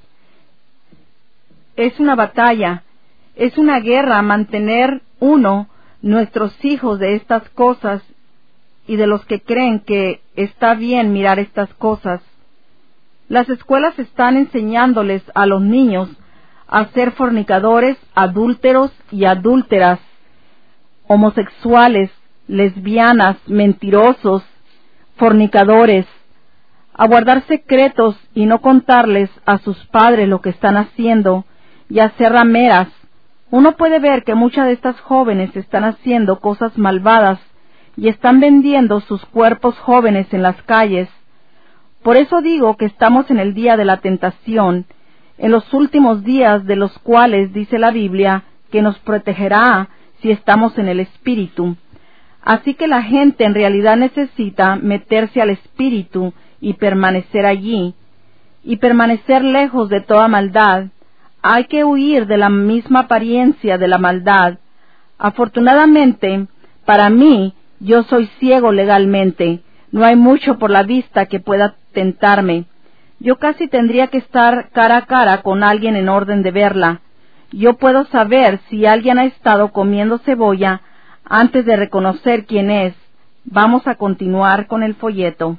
Es una batalla, es una guerra mantener uno nuestros hijos de estas cosas y de los que creen que está bien mirar estas cosas. Las escuelas están enseñándoles a los niños a ser fornicadores, adúlteros y adúlteras, homosexuales, lesbianas, mentirosos, fornicadores, a guardar secretos y no contarles a sus padres lo que están haciendo, y a ser rameras. Uno puede ver que muchas de estas jóvenes están haciendo cosas malvadas y están vendiendo sus cuerpos jóvenes en las calles. Por eso digo que estamos en el día de la tentación, en los últimos días, de los cuales dice la Biblia que nos protegerá si estamos en el Espíritu. Así que la gente en realidad necesita meterse al Espíritu y permanecer allí, y permanecer lejos de toda maldad. Hay que huir de la misma apariencia de la maldad. Afortunadamente, para mí, yo soy ciego legalmente. No hay mucho por la vista que pueda tentarme. Yo casi tendría que estar cara a cara con alguien en orden de verla. Yo puedo saber si alguien ha estado comiendo cebolla antes de reconocer quién es. Vamos a continuar con el folleto.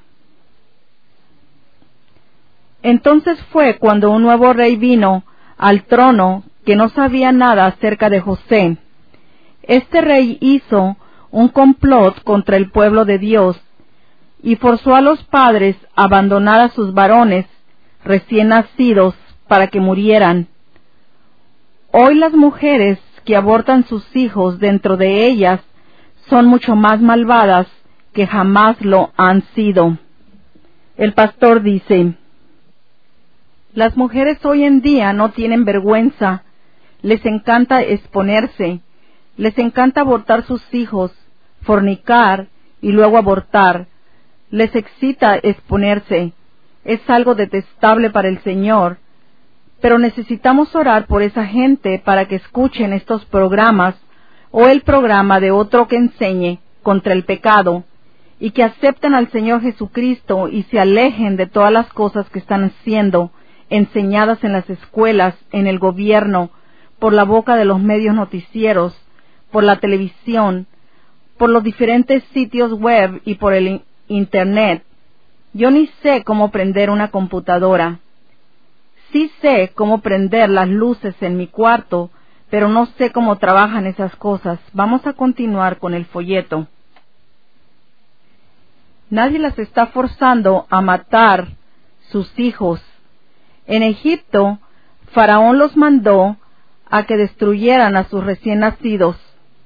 Entonces fue cuando un nuevo rey vino al trono que no sabía nada acerca de José. Este rey hizo un complot contra el pueblo de Dios y forzó a los padres a abandonar a sus varones recién nacidos para que murieran. Hoy las mujeres que abortan sus hijos dentro de ellas son mucho más malvadas que jamás lo han sido. El pastor dice: las mujeres hoy en día no tienen vergüenza, les encanta exponerse, les encanta abortar sus hijos, fornicar y luego abortar, les excita exponerse, es algo detestable para el Señor, pero necesitamos orar por esa gente para que escuchen estos programas o el programa de otro que enseñe contra el pecado y que acepten al Señor Jesucristo y se alejen de todas las cosas que están haciendo, enseñadas en las escuelas, en el gobierno, por la boca de los medios noticieros, por la televisión, por los diferentes sitios web y por el Internet. Yo ni sé cómo prender una computadora. Sí sé cómo prender las luces en mi cuarto, pero no sé cómo trabajan esas cosas. Vamos a continuar con el folleto. Nadie las está forzando a matar sus hijos. En Egipto, Faraón los mandó a que destruyeran a sus recién nacidos.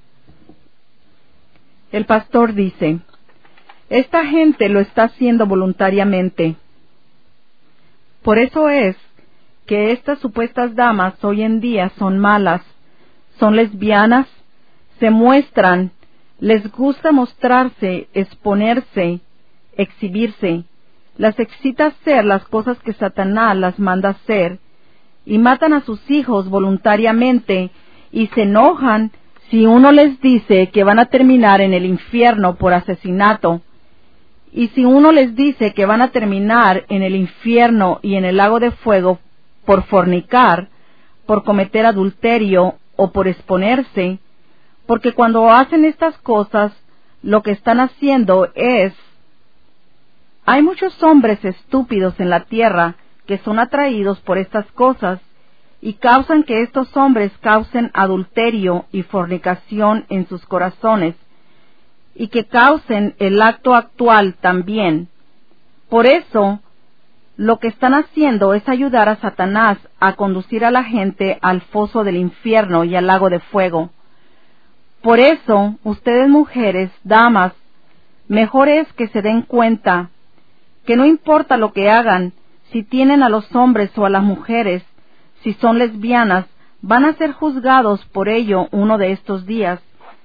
El pastor dice: esta gente lo está haciendo voluntariamente. Por eso es que estas supuestas damas hoy en día son malas, son lesbianas, se muestran, les gusta mostrarse, exponerse, exhibirse. Las excita hacer las cosas que Satanás las manda hacer, y matan a sus hijos voluntariamente, y se enojan si uno les dice que van a terminar en el infierno por asesinato, y si uno les dice que van a terminar en el infierno y en el lago de fuego por fornicar, por cometer adulterio o por exponerse, porque cuando hacen estas cosas, lo que están haciendo es... Hay muchos hombres estúpidos en la tierra que son atraídos por estas cosas y causan que estos hombres causen adulterio y fornicación en sus corazones y que causen el acto actual también. Por eso, lo que están haciendo es ayudar a Satanás a conducir a la gente al foso del infierno y al lago de fuego. Por eso, ustedes mujeres, damas, mejor es que se den cuenta que no importa lo que hagan, si tienen a los hombres o a las mujeres, si son lesbianas, van a ser juzgados por ello uno de estos días.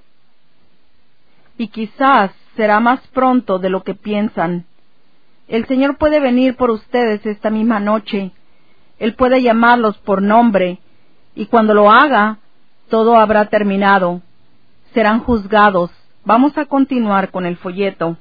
Y quizás será más pronto de lo que piensan. El Señor puede venir por ustedes esta misma noche. Él puede llamarlos por nombre, y cuando lo haga, todo habrá terminado. serán juzgados. Vamos a continuar con el folleto.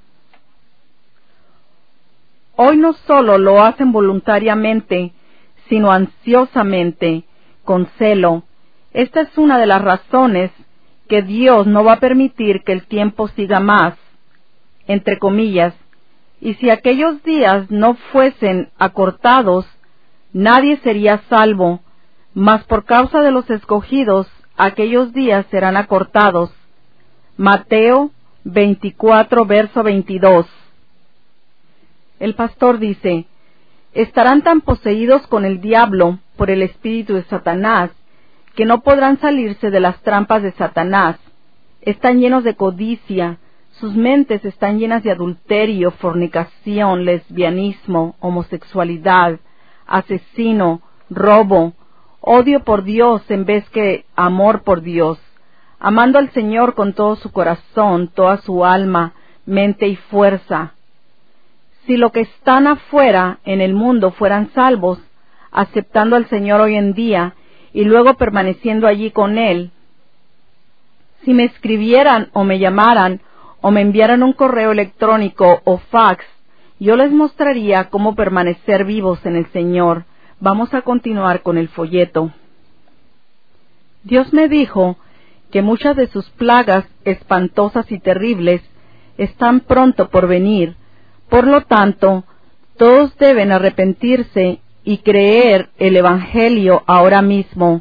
Hoy no solo lo hacen voluntariamente, sino ansiosamente, con celo. Esta es una de las razones que Dios no va a permitir que el tiempo siga más, entre comillas, y si aquellos días no fuesen acortados, nadie sería salvo, mas por causa de los escogidos, aquellos días serán acortados. Mateo veinticuatro, verso veintidós. El pastor dice, estarán tan poseídos con el diablo por el espíritu de Satanás, que no podrán salirse de las trampas de Satanás. Están llenos de codicia, sus mentes están llenas de adulterio, fornicación, lesbianismo, homosexualidad, asesino, robo, odio por Dios en vez que amor por Dios, amando al Señor con todo su corazón, toda su alma, mente y fuerza. Si lo que están afuera en el mundo fueran salvos, aceptando al Señor hoy en día y luego permaneciendo allí con Él, si me escribieran o me llamaran o me enviaran un correo electrónico o fax, yo les mostraría cómo permanecer vivos en el Señor. Vamos a continuar con el folleto. Dios me dijo que muchas de sus plagas espantosas y terribles están pronto por venir. Por lo tanto, todos deben arrepentirse y creer el Evangelio ahora mismo.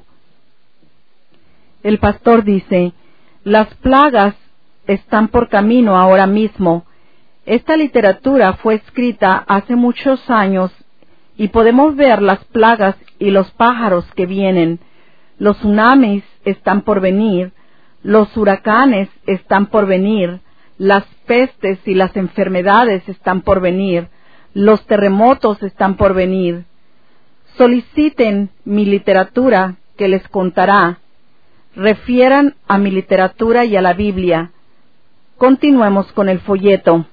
El pastor dice, las plagas están por camino ahora mismo. Esta literatura fue escrita hace muchos años y podemos ver las plagas y los pájaros que vienen. Los tsunamis están por venir, los huracanes están por venir, las pestes y las enfermedades están por venir, los terremotos están por venir. Soliciten mi literatura que les contará. Refieran a mi literatura y a la Biblia. Continuemos con el folleto.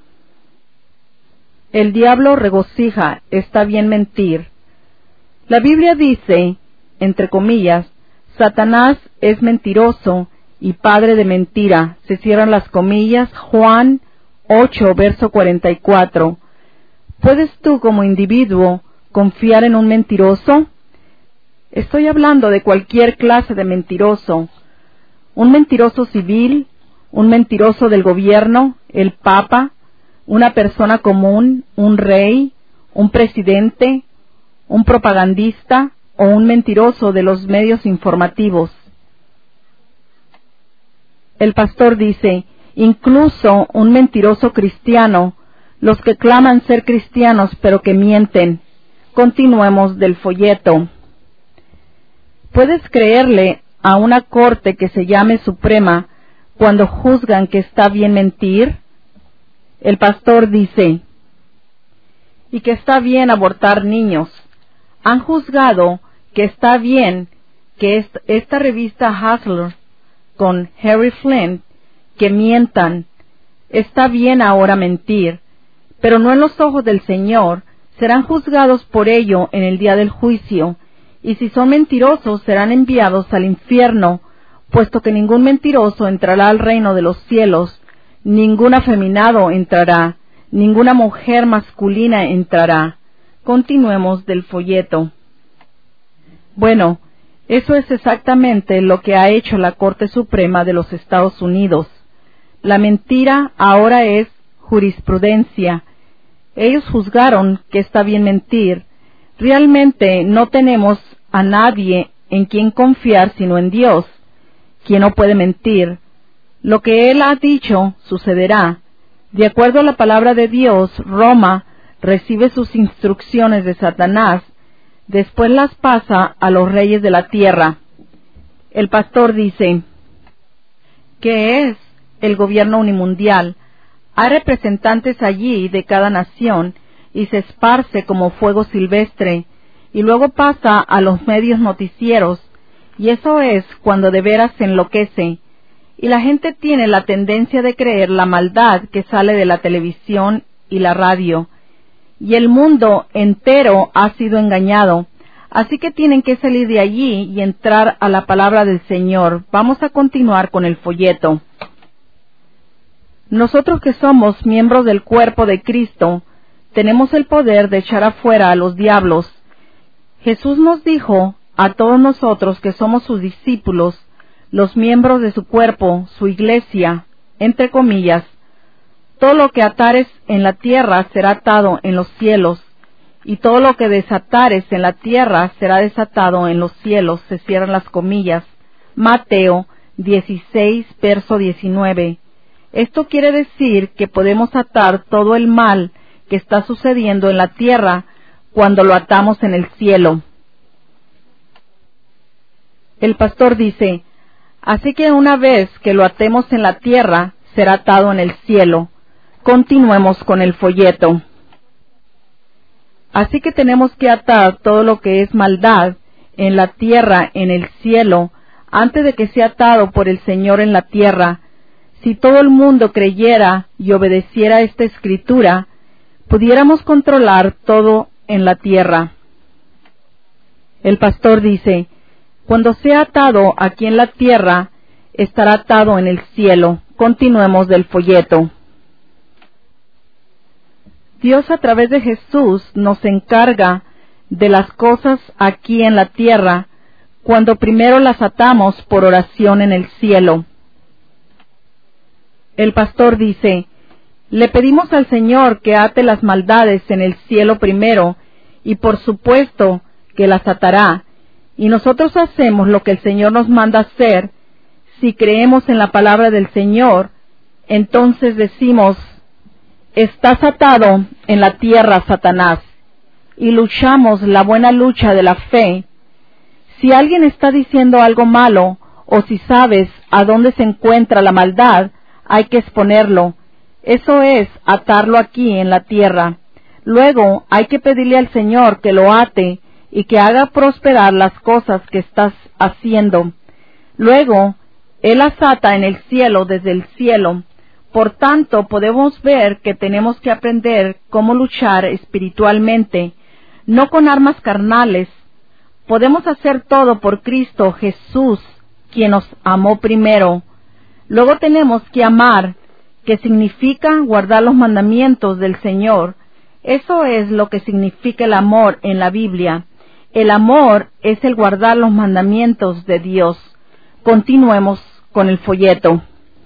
El diablo regocija, está bien mentir. La Biblia dice, entre comillas, Satanás es mentiroso y padre de mentira. Se cierran las comillas, Juan ocho, verso cuarenta y cuatro. ¿Puedes tú como individuo confiar en un mentiroso? Estoy hablando de cualquier clase de mentiroso. Un mentiroso civil, un mentiroso del gobierno, el Papa, una persona común, un rey, un presidente, un propagandista o un mentiroso de los medios informativos. El pastor dice, incluso un mentiroso cristiano, los que claman ser cristianos pero que mienten. Continuemos del folleto. ¿Puedes creerle a una corte que se llame Suprema cuando juzgan que está bien mentir? El pastor dice, y que está bien abortar niños. Han juzgado que está bien que est esta revista Hustler con Harry Flint, que mientan. Está bien ahora mentir, pero no en los ojos del Señor. Serán juzgados por ello en el día del juicio, y si son mentirosos serán enviados al infierno, puesto que ningún mentiroso entrará al reino de los cielos, ningún afeminado entrará, ninguna mujer masculina entrará. Continuemos del folleto. Bueno, eso es exactamente lo que ha hecho la Corte Suprema de los Estados Unidos. La mentira ahora es jurisprudencia. Ellos juzgaron que está bien mentir. Realmente no tenemos a nadie en quien confiar sino en Dios, quien no puede mentir. Lo que Él ha dicho sucederá. De acuerdo a la palabra de Dios, Roma recibe sus instrucciones de Satanás, después las pasa a los reyes de la tierra. El pastor dice, ¿qué es el gobierno unimundial? Hay representantes allí de cada nación y se esparce como fuego silvestre y luego pasa a los medios noticieros, y eso es cuando de veras se enloquece. Y la gente tiene la tendencia de creer la maldad que sale de la televisión y la radio. Y el mundo entero ha sido engañado. Así que tienen que salir de allí y entrar a la palabra del Señor. Vamos a continuar con el folleto. Nosotros que somos miembros del cuerpo de Cristo, tenemos el poder de echar afuera a los diablos. Jesús nos dijo a todos nosotros que somos sus discípulos, los miembros de su cuerpo, su iglesia, entre comillas, todo lo que atares en la tierra será atado en los cielos, y todo lo que desatares en la tierra será desatado en los cielos, se cierran las comillas. Mateo dieciséis, verso diecinueve. Esto quiere decir que podemos atar todo el mal que está sucediendo en la tierra cuando lo atamos en el cielo. El pastor dice, así que una vez que lo atemos en la tierra, será atado en el cielo. Continuemos con el folleto. Así que tenemos que atar todo lo que es maldad en la tierra, en el cielo, antes de que sea atado por el Señor en la tierra. Si todo el mundo creyera y obedeciera esta escritura, pudiéramos controlar todo en la tierra. El pastor dice, cuando sea atado aquí en la tierra, estará atado en el cielo. Continuemos del folleto. Dios a través de Jesús nos encarga de las cosas aquí en la tierra, cuando primero las atamos por oración en el cielo. El pastor dice, le pedimos al Señor que ate las maldades en el cielo primero, y por supuesto que las atará, y nosotros hacemos lo que el Señor nos manda hacer. Si creemos en la palabra del Señor, entonces decimos, estás atado en la tierra, Satanás, y luchamos la buena lucha de la fe. Si alguien está diciendo algo malo, o si sabes a dónde se encuentra la maldad, hay que exponerlo. Eso es atarlo aquí en la tierra. Luego hay que pedirle al Señor que lo ate y que haga prosperar las cosas que estás haciendo. Luego, Él las ata en el cielo, desde el cielo. Por tanto, podemos ver que tenemos que aprender cómo luchar espiritualmente, no con armas carnales. Podemos hacer todo por Cristo Jesús, quien nos amó primero. Luego tenemos que amar, que significa guardar los mandamientos del Señor. Eso es lo que significa el amor en la Biblia. El amor es el guardar los mandamientos de Dios. Continuemos con el folleto.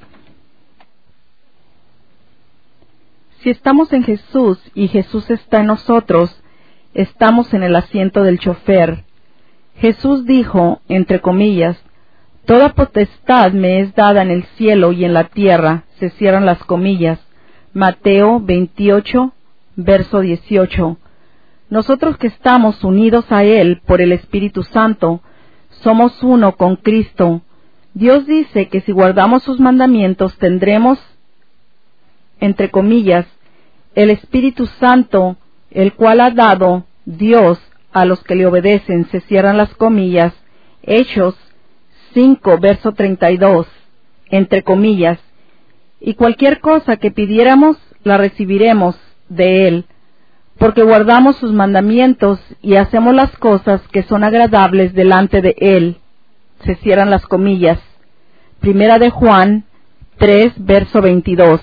Si estamos en Jesús y Jesús está en nosotros, estamos en el asiento del chofer. Jesús dijo, entre comillas, toda potestad me es dada en el cielo y en la tierra, se cierran las comillas. Mateo veintiocho, verso dieciocho. Nosotros que estamos unidos a Él por el Espíritu Santo, somos uno con Cristo. Dios dice que si guardamos sus mandamientos tendremos, entre comillas, el Espíritu Santo, el cual ha dado Dios a los que le obedecen, se cierran las comillas. Hechos cinco, verso treinta y dos, entre comillas. Y cualquier cosa que pidiéramos, la recibiremos de Él, porque guardamos sus mandamientos y hacemos las cosas que son agradables delante de Él. Se cierran las comillas. Primera de Juan tres, verso veintidós.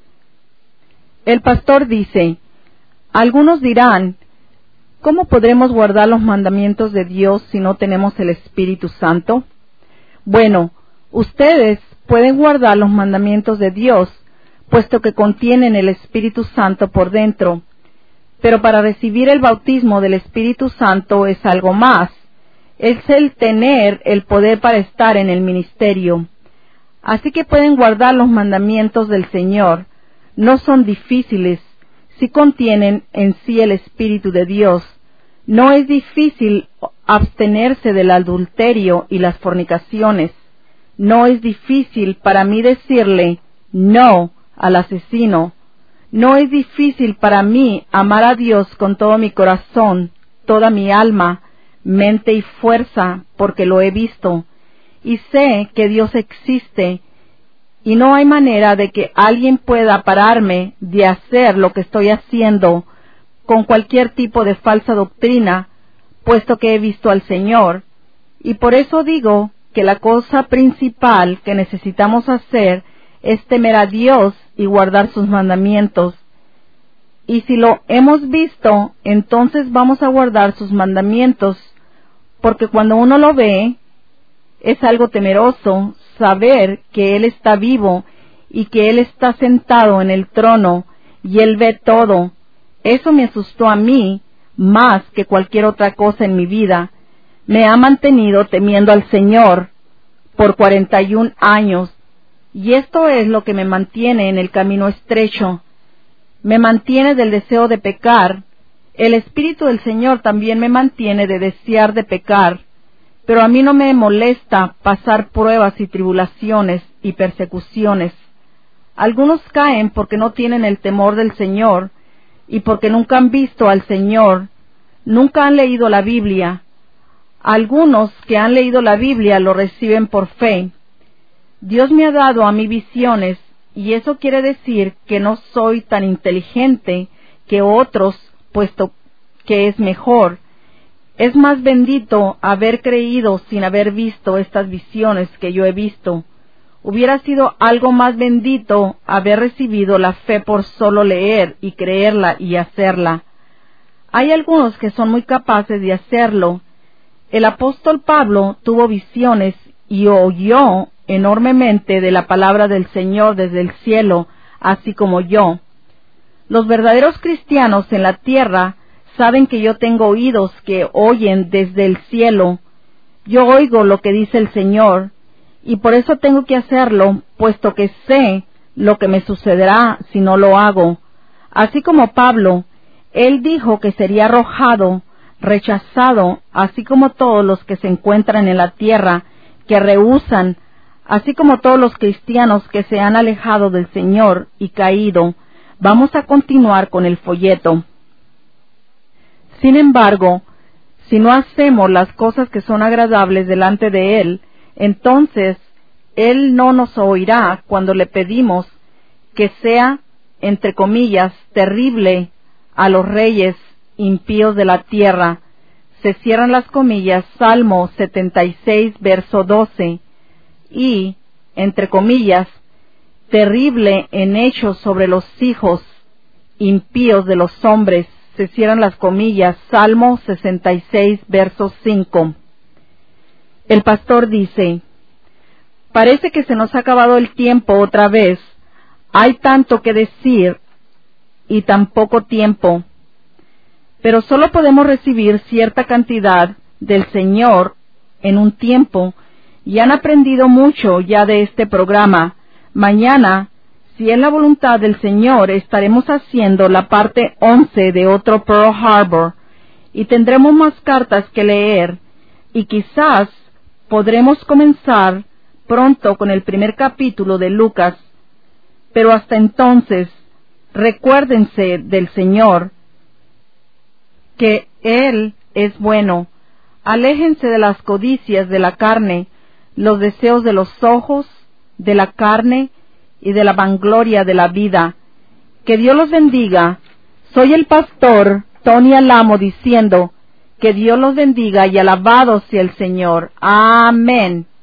El pastor dice, algunos dirán, ¿cómo podremos guardar los mandamientos de Dios si no tenemos el Espíritu Santo? Bueno, ustedes pueden guardar los mandamientos de Dios, puesto que contienen el Espíritu Santo por dentro. Pero para recibir el bautismo del Espíritu Santo es algo más. Es el tener el poder para estar en el ministerio. Así que pueden guardar los mandamientos del Señor. No son difíciles, si contienen en sí el Espíritu de Dios. No es difícil abstenerse del adulterio y las fornicaciones. No es difícil para mí decirle no al asesino. No es difícil para mí amar a Dios con todo mi corazón, toda mi alma, mente y fuerza, porque lo he visto. Y sé que Dios existe, y no hay manera de que alguien pueda pararme de hacer lo que estoy haciendo con cualquier tipo de falsa doctrina, puesto que he visto al Señor, y por eso digo que la cosa principal que necesitamos hacer es temer a Dios y guardar sus mandamientos. Y si lo hemos visto, entonces vamos a guardar sus mandamientos, porque cuando uno lo ve, es algo temeroso saber que Él está vivo y que Él está sentado en el trono y Él ve todo. Eso me asustó a mí más que cualquier otra cosa en mi vida. Me ha mantenido temiendo al Señor por cuarenta y un años, y esto es lo que me mantiene en el camino estrecho. Me mantiene del deseo de pecar. El Espíritu del Señor también me mantiene de desear de pecar, pero a mí no me molesta pasar pruebas y tribulaciones y persecuciones. Algunos caen porque no tienen el temor del Señor y porque nunca han visto al Señor, nunca han leído la Biblia. Algunos que han leído la Biblia lo reciben por fe. Dios me ha dado a mí visiones, y eso quiere decir que no soy tan inteligente que otros, puesto que es mejor. Es más bendito haber creído sin haber visto estas visiones que yo he visto. Hubiera sido algo más bendito haber recibido la fe por solo leer y creerla y hacerla. Hay algunos que son muy capaces de hacerlo. El apóstol Pablo tuvo visiones y oyó enormemente de la palabra del Señor desde el cielo, así como yo. Los verdaderos cristianos en la tierra saben que yo tengo oídos que oyen desde el cielo. Yo oigo lo que dice el Señor, y por eso tengo que hacerlo, puesto que sé lo que me sucederá si no lo hago. Así como Pablo, él dijo que sería arrojado, rechazado, así como todos los que se encuentran en la tierra, que rehúsan, así como todos los cristianos que se han alejado del Señor y caído. Vamos a continuar con el folleto. Sin embargo, si no hacemos las cosas que son agradables delante de Él, entonces Él no nos oirá cuando le pedimos que sea, entre comillas, terrible a los reyes impíos de la tierra. Se cierran las comillas, Salmo setenta y seis, verso doce, y, entre comillas, terrible en hechos sobre los hijos impíos de los hombres. Se cierran las comillas, Salmo sesenta y seis, verso cinco. El pastor dice: parece que se nos ha acabado el tiempo otra vez. Hay tanto que decir y tan poco tiempo. Pero solo podemos recibir cierta cantidad del Señor en un tiempo, y han aprendido mucho ya de este programa. Mañana, si es la voluntad del Señor, estaremos haciendo la parte once de otro Pearl Harbor, y tendremos más cartas que leer, y quizás podremos comenzar pronto con el primer capítulo de Lucas. Pero hasta entonces, recuérdense del Señor, que Él es bueno. Aléjense de las codicias de la carne, los deseos de los ojos, de la carne y de la vangloria de la vida. Que Dios los bendiga. Soy el pastor Tony Alamo diciendo que Dios los bendiga y alabado sea el Señor. Amén.